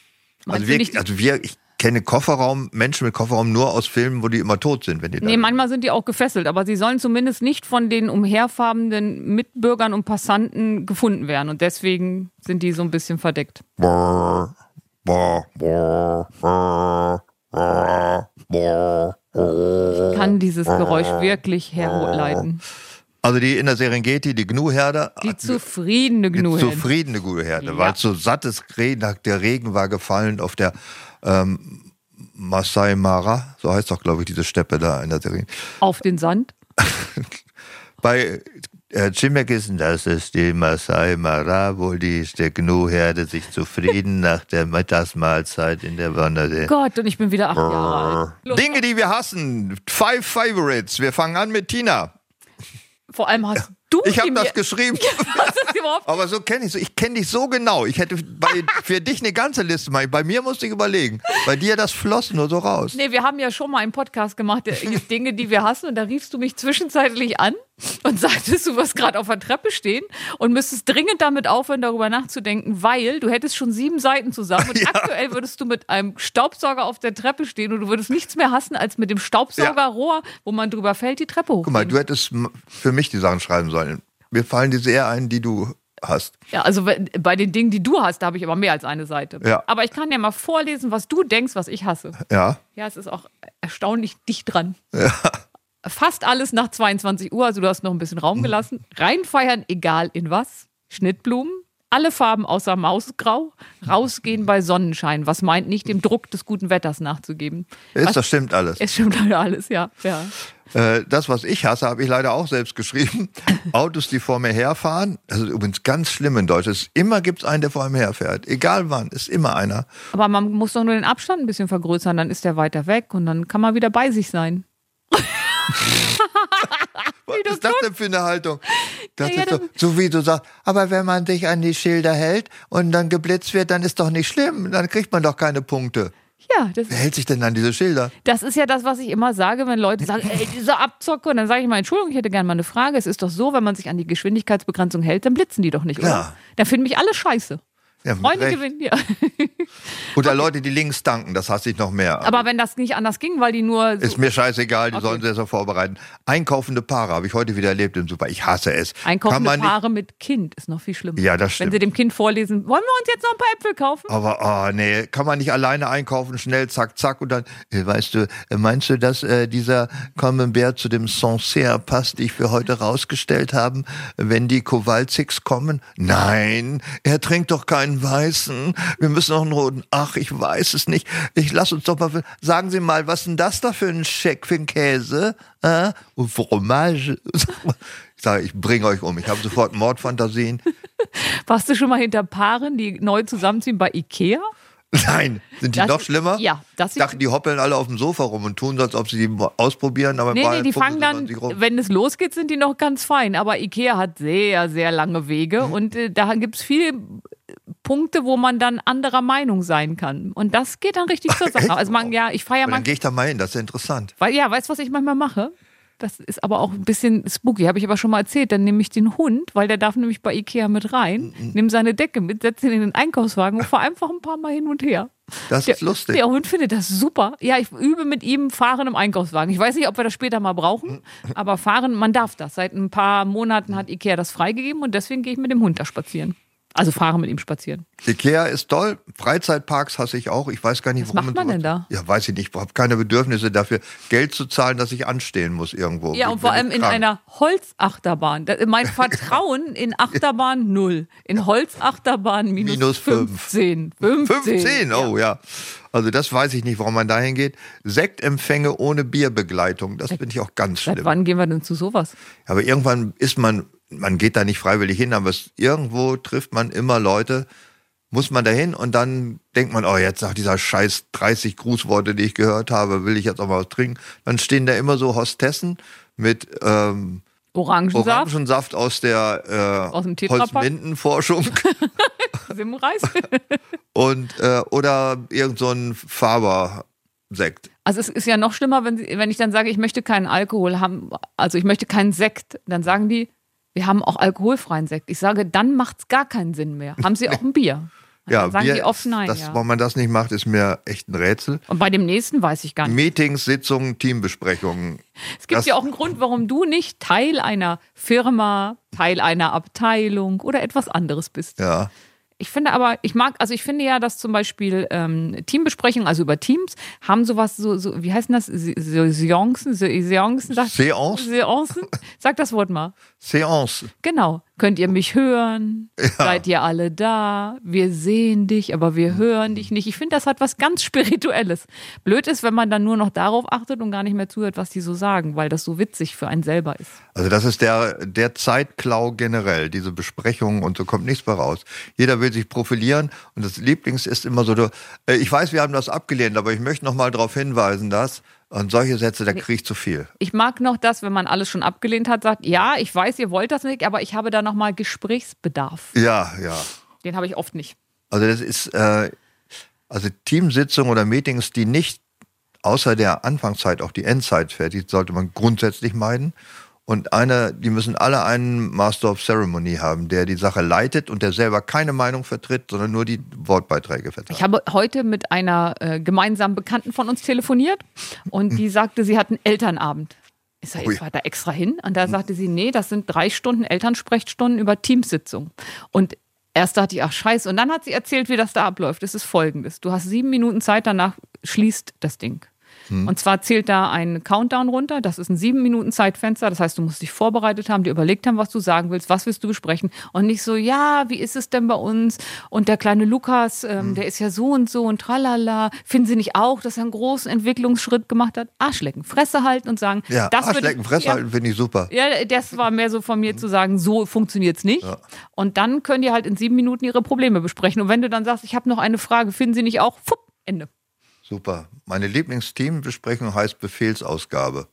Ich kenne Menschen mit Kofferraum nur aus Filmen, wo die immer tot sind. Wenn die manchmal sind die auch gefesselt, aber sie sollen zumindest nicht von den umherfahrenden Mitbürgern und Passanten gefunden werden und deswegen sind die so ein bisschen verdeckt. Ich kann dieses Geräusch wirklich herleiten. Also die in der Serengeti, die Gnu-Herde. Die zufriedene Gnu-Herde. Die zufriedene Gnu-Herde, ja. Weil es so sattes der Regen war gefallen auf der Masai Mara, so heißt doch, glaube ich, diese Steppe da in der Serengeti. Auf den Sand? Bei Chimekis, das ist die Masai Mara, wo die Gnu-Herde sich zufrieden nach der Mittagsmahlzeit in der Wandersee. Gott, und ich bin wieder 8 Jahre alt. Dinge, die wir hassen. 5 Favorites. Wir fangen an mit Tina. Vor allem hast du Ich habe das geschrieben. Was ist überhaupt? Aber so kenne ich so. Ich kenne dich so genau. Ich hätte für dich eine ganze Liste machen. Bei mir musste ich überlegen. Bei dir, das floss nur so raus. Nee, wir haben ja schon mal einen Podcast gemacht, Dinge, die wir hassen. Und da riefst du mich zwischenzeitlich an und sagtest, du wirst gerade auf der Treppe stehen und müsstest dringend damit aufhören, darüber nachzudenken, weil du hättest schon 7 Seiten zusammen und aktuell würdest du mit einem Staubsauger auf der Treppe stehen und du würdest nichts mehr hassen, als mit dem Staubsaugerrohr, wo man drüber fällt, die Treppe hochgehen. Guck mal, du hättest für mich die Sachen schreiben sollen. Mir fallen diese eher ein, die du hast. Ja, also bei den Dingen, die du hast, da habe ich aber mehr als eine Seite. Ja. Aber ich kann ja mal vorlesen, was du denkst, was ich hasse. Ja. Ja, es ist auch erstaunlich dicht dran. Ja. Fast alles nach 22 Uhr, also du hast noch ein bisschen Raum gelassen. Reinfeiern, egal in was. Schnittblumen. Alle Farben außer Mausgrau. Rausgehen bei Sonnenschein. Was meint nicht, dem Druck des guten Wetters nachzugeben. Das stimmt alles. Es stimmt alles, ja. Das, was ich hasse, habe ich leider auch selbst geschrieben. Autos, die vor mir herfahren. Das ist übrigens ganz schlimm in Deutschland. Immer gibt es einen, der vor mir herfährt. Egal wann, ist immer einer. Aber man muss doch nur den Abstand ein bisschen vergrößern, dann ist der weiter weg und dann kann man wieder bei sich sein. Was ist das denn für eine Haltung? Das ist so wie du sagst, aber wenn man sich an die Schilder hält und dann geblitzt wird, dann ist doch nicht schlimm. Dann kriegt man doch keine Punkte. Ja, Wer hält sich denn an diese Schilder? das ist ja das, was ich immer sage, wenn Leute sagen, ey, diese Abzocke. Und dann sage ich mal, Entschuldigung, ich hätte gerne mal eine Frage. Es ist doch so, wenn man sich an die Geschwindigkeitsbegrenzung hält, dann blitzen die doch nicht, oder? Ja. Dann finden mich alle scheiße. Ja, mit Freunde Recht. gewinnen, ja. Oder Leute, die links danken, das hasse ich noch mehr. Aber wenn das nicht anders ging, weil die nur so, Ist mir scheißegal, die Okay. sollen sich das ja vorbereiten. Einkaufende Paare habe ich heute wieder erlebt im Super. Ich hasse es. Kann einkaufende man nicht, Paare mit Kind ist noch viel schlimmer. Ja, das Wenn stimmt. sie dem Kind vorlesen, wollen wir uns jetzt noch ein paar Äpfel kaufen? Aber nee, kann man nicht alleine einkaufen, schnell, zack, zack und dann, weißt du, meinst du, dass dieser Camembert zu dem Sancerre passt, die ich für heute rausgestellt haben, wenn die Kowalczyks kommen? Nein, er trinkt doch keinen Weißen. Wir müssen noch einen roten. Ach, ich weiß es nicht. Ich lass uns doch mal, sagen Sie mal, was ist denn das da für ein Scheck, für ein Käse? Und Fromage? Ich sage, ich bringe euch um. Ich habe sofort Mordfantasien. Warst du schon mal hinter Paaren, die neu zusammenziehen bei Ikea? Nein, sind die Das- noch schlimmer? Ja, das Ich sieht dachte, die hoppeln alle auf dem Sofa rum und tun so, als ob sie die ausprobieren, aber in Nee, Wahrheit die fuchsen fangen sie dann, an sich rum. wenn es losgeht, sind die noch ganz fein. Aber Ikea hat sehr, sehr lange Wege und da gibt es viele Punkte, wo man dann anderer Meinung sein kann. Und das geht dann richtig zur Sache. Echt? Also ich feiere Aber mal, dann gehe ich da mal hin, das ist ja interessant. weißt du, was ich manchmal mache? Das ist aber auch ein bisschen spooky, habe ich aber schon mal erzählt. Dann nehme ich den Hund, weil der darf nämlich bei Ikea mit rein, nehme seine Decke mit, setze ihn in den Einkaufswagen und fahre einfach ein paar Mal hin und her. Das ist lustig. Der Hund findet das super. Ja, ich übe mit ihm Fahren im Einkaufswagen. Ich weiß nicht, ob wir das später mal brauchen, aber Fahren, man darf das. Seit ein paar Monaten hat Ikea das freigegeben und deswegen gehe ich mit dem Hund da spazieren. Also fahre mit ihm spazieren. Ikea ist toll, Freizeitparks hasse ich auch. Ich weiß gar nicht, Was macht man denn da? Ja, weiß ich nicht. Ich habe keine Bedürfnisse dafür, Geld zu zahlen, dass ich anstehen muss irgendwo. Ja, und Bin vor ich allem in krank. einer Holzachterbahn. Mein Vertrauen in Achterbahn 0. In Holzachterbahn minus 15. 15, Ja. oh ja. Also das weiß ich nicht, warum man dahin geht. Sektempfänge ohne Bierbegleitung, das finde ich auch ganz Seit schlimm. wann gehen wir denn zu sowas? Aber irgendwann ist man geht da nicht freiwillig hin, aber irgendwo trifft man immer Leute, muss man da hin und dann denkt man, oh, jetzt nach dieser scheiß 30 Grußworte, die ich gehört habe, will ich jetzt auch mal was trinken. Dann stehen da immer so Hostessen mit Orangensaft, Orangensaft aus der Aus dem Tetrapack? Holzmindenforschung Simreis. und oder irgend so ein Faber-Sekt. Also es ist ja noch schlimmer, wenn ich dann sage, ich möchte keinen Alkohol haben, also ich möchte keinen Sekt, dann sagen die, wir haben auch alkoholfreien Sekt. Ich sage, dann macht es gar keinen Sinn mehr. Haben Sie auch ein Bier? Ja, dann sagen Bier die oft nein. das, Ja. warum man das nicht macht, ist mir echt ein Rätsel. Und bei dem nächsten weiß ich gar nicht. Meetings, Sitzungen, Teambesprechungen. Es gibt das- ja auch einen Grund, warum du nicht Teil einer Firma, Teil einer Abteilung oder etwas anderes bist. Ja. Ich finde aber, ich finde ja, dass zum Beispiel Teambesprechungen, also über Teams, haben sowas, so wie heißen das? Seancen? Seancen? Sag das Wort mal. Seance. Genau. Könnt ihr mich hören? Seid ihr alle da? Wir sehen dich, aber wir hören dich nicht. Ich finde, das hat was ganz Spirituelles. Blöd ist, wenn man dann nur noch darauf achtet und gar nicht mehr zuhört, was die so sagen, weil das so witzig für einen selber ist. Also das ist der Zeitklau generell, diese Besprechungen und so kommt nichts mehr raus. Jeder will sich profilieren und das Lieblings ist immer so, ich weiß, wir haben das abgelehnt, aber ich möchte noch mal darauf hinweisen, dass und solche Sätze, da kriege ich zu viel. Ich mag noch das, wenn man alles schon abgelehnt hat, sagt, ja, ich weiß, ihr wollt das nicht, aber ich habe da nochmal Gesprächsbedarf. Ja. Den habe ich oft nicht. Also das ist also Teamsitzungen oder Meetings, die nicht außer der Anfangszeit auch die Endzeit fertig, sollte man grundsätzlich meiden. Und die müssen alle einen Master of Ceremony haben, der die Sache leitet und der selber keine Meinung vertritt, sondern nur die Wortbeiträge vertritt. Ich habe heute mit einer gemeinsamen Bekannten von uns telefoniert und die sagte, sie hat einen Elternabend. Ich sage, ich war da extra hin. Und da sagte sie, nee, das sind 3 Stunden Elternsprechstunden über Teamsitzung. Und erst dachte ich, ach scheiße. Und dann hat sie erzählt, wie das da abläuft. Es ist folgendes. Du hast 7 Minuten Zeit, danach schließt das Ding. Und zwar zählt da ein Countdown runter. Das ist ein 7 Minuten Zeitfenster. Das heißt, du musst dich vorbereitet haben, dir überlegt haben, was du sagen willst, was willst du besprechen. Und nicht so, ja, wie ist es denn bei uns? Und der kleine Lukas, der ist ja so und tralala. Finden Sie nicht auch, dass er einen großen Entwicklungsschritt gemacht hat? Arschlecken, Fresse halten und sagen, Ja, das Arschlecken, Fresse halten finde ich super. Ja, das war mehr so von mir zu sagen, so funktioniert's nicht. Ja. Und dann können die halt in 7 Minuten ihre Probleme besprechen. Und wenn du dann sagst, ich habe noch eine Frage, finden Sie nicht auch? Fupp, Ende. Super. Meine Lieblingsteambesprechung heißt Befehlsausgabe.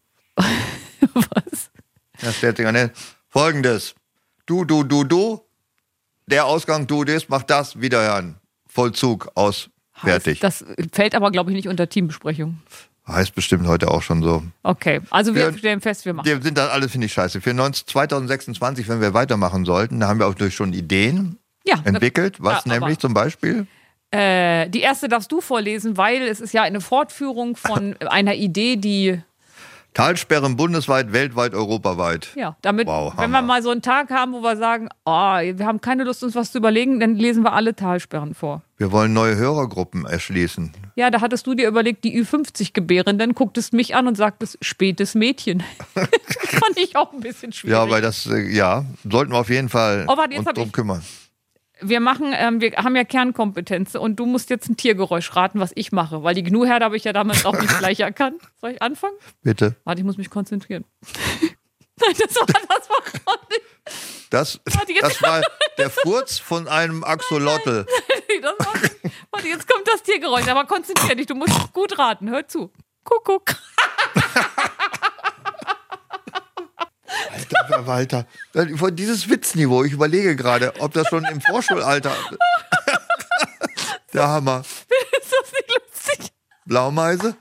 Was? Da stellt sich an Folgendes. Du. Der Ausgang, du das, mach das, wiederhören. Vollzug aus Fertig. Das fällt aber, glaube ich, nicht unter Teambesprechung. Heißt bestimmt heute auch schon so. Okay, also wir stellen fest, wir machen. Wir sind das alles, finde ich, scheiße. Für 2026, wenn wir weitermachen sollten, da haben wir auch durch schon Ideen entwickelt. Was nämlich zum Beispiel? Die erste darfst du vorlesen, weil es ist ja eine Fortführung von einer Idee, die... Talsperren bundesweit, weltweit, europaweit. Ja, damit, wenn wir mal so einen Tag haben, wo wir sagen, wir haben keine Lust, uns was zu überlegen, dann lesen wir alle Talsperren vor. Wir wollen neue Hörergruppen erschließen. Ja, da hattest du dir überlegt, die Ü50-Gebärenden, gucktest mich an und sagtest, spätes Mädchen. Fand ich auch ein bisschen schwierig. Ja, weil das, sollten wir auf jeden Fall uns drum kümmern. Wir haben ja Kernkompetenzen und du musst jetzt ein Tiergeräusch raten, was ich mache, weil die Gnu-Herde habe ich ja damals auch nicht gleich erkannt. Soll ich anfangen? Bitte. Warte, ich muss mich konzentrieren. Nein, das war nicht. Das war der Furz von einem Axolotl. Warte, jetzt kommt das Tiergeräusch, aber konzentrier dich, du musst gut raten, hör zu. Kuckuck. Alter Verwalter. Dieses Witzniveau, ich überlege gerade, ob das schon im Vorschulalter... Der Hammer. Ist das nicht lustig? Blaumeise?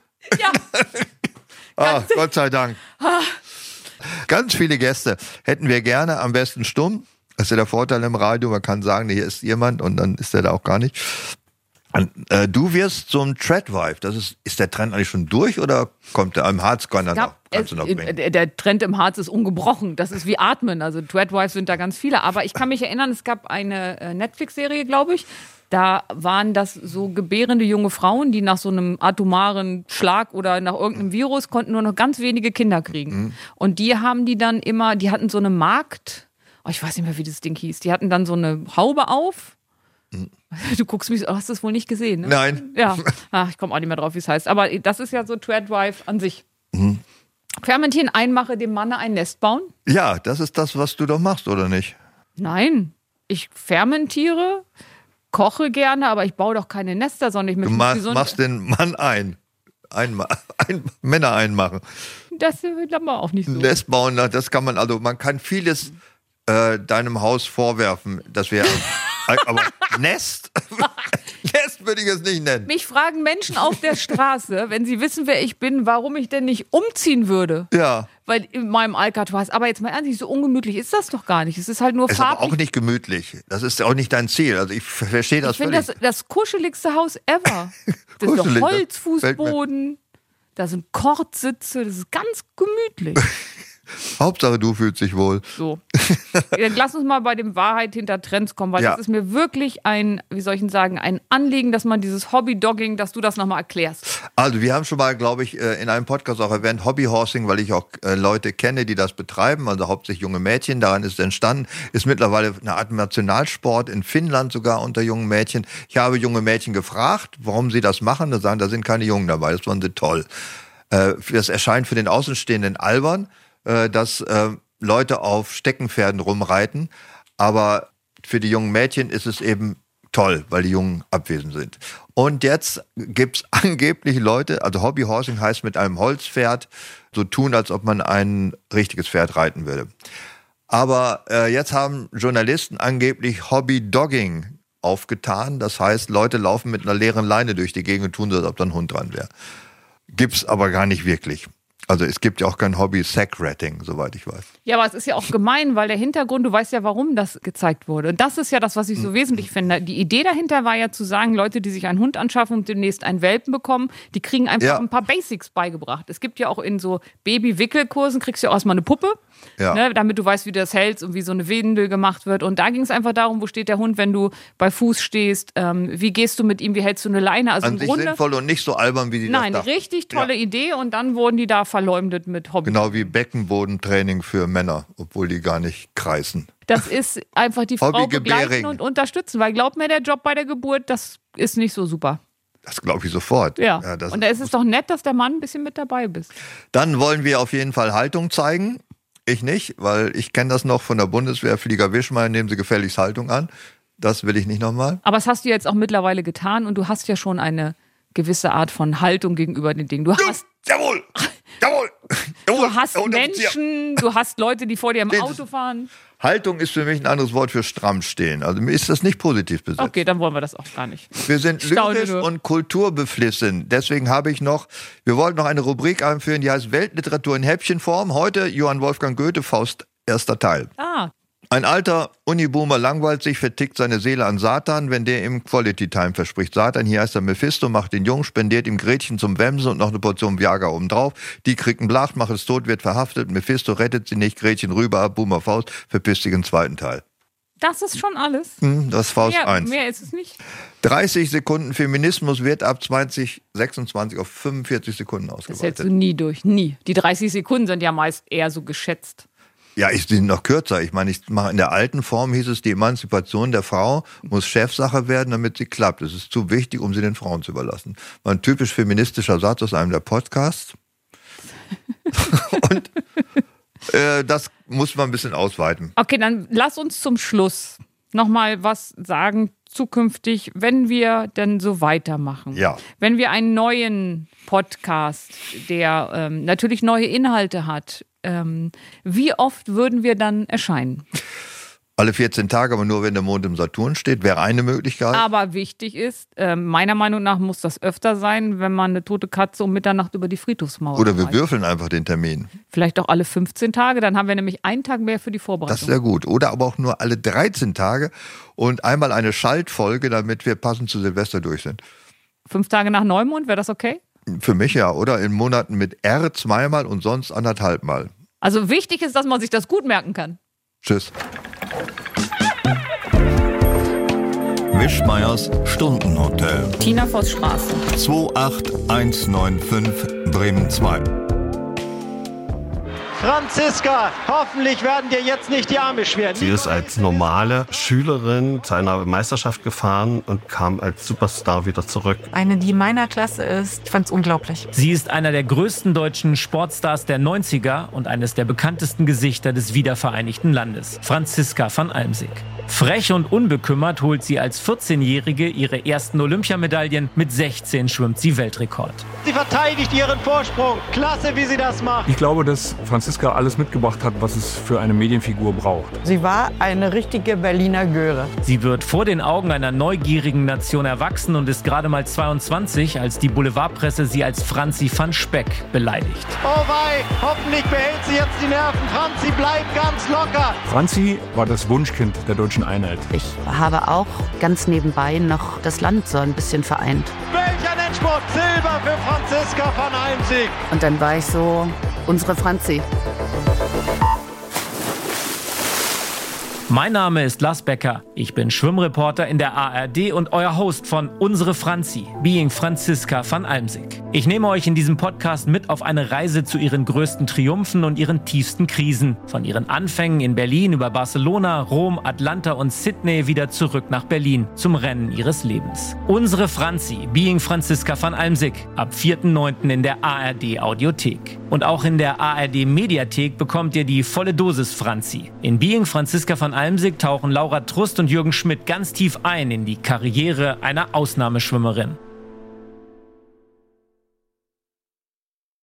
Ja. Gott sei Dank. Ganz viele Gäste hätten wir gerne, am besten stumm. Das ist ja der Vorteil im Radio, man kann sagen, hier ist jemand und dann ist der da auch gar nicht. Und, du wirst zum Treadwife. Ist der Trend eigentlich schon durch oder kommt der im Harz? Kannst du noch bringen? Der Trend im Harz ist ungebrochen. Das ist wie Atmen. Also Treadwives sind da ganz viele. Aber ich kann mich erinnern, es gab eine Netflix-Serie, glaube ich. Da waren das so gebärende junge Frauen, die nach so einem atomaren Schlag oder nach irgendeinem Virus konnten nur noch ganz wenige Kinder kriegen. Mhm. Und die hatten so eine Magd, ich weiß nicht mehr, wie das Ding hieß. Die hatten dann so eine Haube auf. Du guckst mich, hast du das wohl nicht gesehen, ne? Nein. Ja, ich komme auch nicht mehr drauf, wie es heißt. Aber das ist ja so Treadwife an sich. Mhm. Fermentieren, einmache, dem Manne ein Nest bauen. Ja, das ist das, was du doch machst, oder nicht? Nein, ich fermentiere, koche gerne, aber ich baue doch keine Nester, sondern ich möchte machst den Mann Männer einmachen. Das wird aber auch nicht so. Nest bauen, das kann man kann vieles deinem Haus vorwerfen, dass wir... Aber Nest würde ich es nicht nennen. Mich fragen Menschen auf der Straße, wenn sie wissen, wer ich bin, warum ich denn nicht umziehen würde. Ja. Weil in meinem Alcatraz, aber jetzt mal ernstlich, so ungemütlich ist das doch gar nicht. Es ist halt nur farblich. Es ist aber auch nicht gemütlich. Das ist auch nicht dein Ziel. Also ich verstehe das völlig. Ich finde das kuscheligste Haus ever. Das ist doch Holzfußboden, da sind Kordsitze, das ist ganz gemütlich. Hauptsache, du fühlst dich wohl. So. Dann lass uns mal bei dem Wahrheit hinter Trends kommen, weil das ist mir wirklich ein Anliegen, dass man dieses Hobby-Dogging, dass du das nochmal erklärst. Also wir haben schon mal, glaube ich, in einem Podcast auch erwähnt, Hobbyhorsing, weil ich auch Leute kenne, die das betreiben, also hauptsächlich junge Mädchen, daran ist es entstanden, ist mittlerweile eine Art Nationalsport in Finnland sogar unter jungen Mädchen. Ich habe junge Mädchen gefragt, warum sie das machen, da sagen, da sind keine Jungen dabei, das fanden sie toll. Das erscheint für den Außenstehenden albern, dass Leute auf Steckenpferden rumreiten, aber für die jungen Mädchen ist es eben toll, weil die Jungen abwesend sind. Und jetzt gibt es angeblich Leute, also Hobbyhorsing heißt mit einem Holzpferd so tun, als ob man ein richtiges Pferd reiten würde. Aber jetzt haben Journalisten angeblich Hobby-Dogging aufgetan, das heißt, Leute laufen mit einer leeren Leine durch die Gegend und tun so, als ob da ein Hund dran wäre. Gibt's aber gar nicht wirklich. Also es gibt ja auch kein Hobby-Sack-Ratting, soweit ich weiß. Ja, aber es ist ja auch gemein, weil der Hintergrund, du weißt ja, warum das gezeigt wurde. Und das ist ja das, was ich so wesentlich finde. Die Idee dahinter war ja zu sagen, Leute, die sich einen Hund anschaffen und demnächst einen Welpen bekommen, die kriegen einfach ein paar Basics beigebracht. Es gibt ja auch in so Baby-Wickelkursen, kriegst du ja auch erstmal eine Puppe, ne, damit du weißt, wie du das hältst und wie so eine Windel gemacht wird. Und da ging es einfach darum, wo steht der Hund, wenn du bei Fuß stehst, wie gehst du mit ihm, wie hältst du eine Leine. Also an im sich Grunde, sinnvoll und nicht so albern, wie die das dachten. Nein, richtig tolle Idee und dann wurden die da verleumdet mit Hobby. Genau wie Beckenbodentraining für Männer, obwohl die gar nicht kreisen. Das ist einfach die Frau begleiten und unterstützen, weil glaub mir, der Job bei der Geburt, das ist nicht so super. Das glaube ich sofort. Ja, und da ist es doch nett, dass der Mann ein bisschen mit dabei bist. Dann wollen wir auf jeden Fall Haltung zeigen. Ich nicht, weil ich kenne das noch von der Bundeswehr, Flieger Wischmeier, nehmen Sie gefälligst Haltung an. Das will ich nicht nochmal. Aber das hast du jetzt auch mittlerweile getan und du hast ja schon eine gewisse Art von Haltung gegenüber den Dingen. Du hast Jawohl! Jawohl! Du hast Menschen, du hast Leute, die vor dir im Auto fahren. Haltung ist für mich ein anderes Wort für stramm stehen. Also mir ist das nicht positiv besetzt. Okay, dann wollen wir das auch gar nicht. Wir sind lyrisch und kulturbeflissen. Deswegen wir wollten noch eine Rubrik einführen, die heißt Weltliteratur in Häppchenform. Heute Johann Wolfgang Goethe, Faust, erster Teil. Ein alter Uniboomer langweilt sich, vertickt seine Seele an Satan, wenn der ihm Quality Time verspricht. Satan, hier heißt er Mephisto, macht ihn jung, spendiert ihm Gretchen zum Wemsen und noch eine Portion Viagra obendrauf. Die kriegt einen Blach, macht es tot, wird verhaftet. Mephisto rettet sie nicht, Gretchen rüber, ab, Boomer Faust, verpisst sich im zweiten Teil. Das ist schon alles? Das ist Faust 1. Mehr ist es nicht. 30 Sekunden Feminismus wird ab 2026 auf 45 Sekunden ausgeweitet. Das hältst du nie durch, nie. Die 30 Sekunden sind ja meist eher so geschätzt. Ja, die sind noch kürzer. Ich meine, in der alten Form hieß es, die Emanzipation der Frau muss Chefsache werden, damit sie klappt. Es ist zu wichtig, um sie den Frauen zu überlassen. War ein typisch feministischer Satz aus einem der Podcasts. Und das muss man ein bisschen ausweiten. Okay, dann lass uns zum Schluss nochmal was sagen zukünftig, wenn wir denn so weitermachen. Ja. Wenn wir einen neuen Podcast, der natürlich neue Inhalte hat, wie oft würden wir dann erscheinen? Alle 14 Tage, aber nur wenn der Mond im Saturn steht, wäre eine Möglichkeit. Aber wichtig ist, meiner Meinung nach muss das öfter sein, wenn man eine tote Katze um Mitternacht über die Friedhofsmauer Oder wir würfeln einfach den Termin. Vielleicht auch alle 15 Tage, dann haben wir nämlich einen Tag mehr für die Vorbereitung. Das wäre gut. Oder aber auch nur alle 13 Tage und einmal eine Schaltfolge, damit wir passend zu Silvester durch sind. 5 Tage nach Neumond, wäre das okay? Für mich ja, oder? In Monaten mit R zweimal und sonst 1,5 Mal. Also wichtig ist, dass man sich das gut merken kann. Tschüss. Wischmeiers Stundenhotel. Tina Voss Straße. 28195 Bremen 2. Franziska, hoffentlich werden dir jetzt nicht die Arme schwer. Sie ist als normale Schülerin zu einer Meisterschaft gefahren und kam als Superstar wieder zurück. Eine, die in meiner Klasse ist, ich fand's unglaublich. Sie ist einer der größten deutschen Sportstars der 90er und eines der bekanntesten Gesichter des wiedervereinigten Landes, Franziska van Almsick. Frech und unbekümmert holt sie als 14-Jährige ihre ersten Olympiamedaillen. Mit 16 schwimmt sie Weltrekord. Sie verteidigt ihren Vorsprung. Klasse, wie sie das macht. Ich glaube, dass Franziska alles mitgebracht hat, was es für eine Medienfigur braucht. Sie war eine richtige Berliner Göre. Sie wird vor den Augen einer neugierigen Nation erwachsen und ist gerade mal 22, als die Boulevardpresse sie als Franzi van Speck beleidigt. Oh wei, hoffentlich behält sie jetzt die Nerven. Franzi bleibt ganz locker. Franzi war das Wunschkind der deutschen Einheit. Ich habe auch ganz nebenbei noch das Land so ein bisschen vereint. Welcher Endspurt! Silber für Franziska van Almsick. Und dann war ich so unsere Franzi. Mein Name ist Lars Becker. Ich bin Schwimmreporter in der ARD und euer Host von Unsere Franzi, Being Franziska van Almsick. Ich nehme euch in diesem Podcast mit auf eine Reise zu ihren größten Triumphen und ihren tiefsten Krisen. Von ihren Anfängen in Berlin über Barcelona, Rom, Atlanta und Sydney wieder zurück nach Berlin zum Rennen ihres Lebens. Unsere Franzi, Being Franziska van Almsick, ab 4.9. in der ARD Audiothek. Und auch in der ARD Mediathek bekommt ihr die volle Dosis Franzi. In Being Franziska van Almsick tauchen Laura Trust und Jürgen Schmidt ganz tief ein in die Karriere einer Ausnahmeschwimmerin.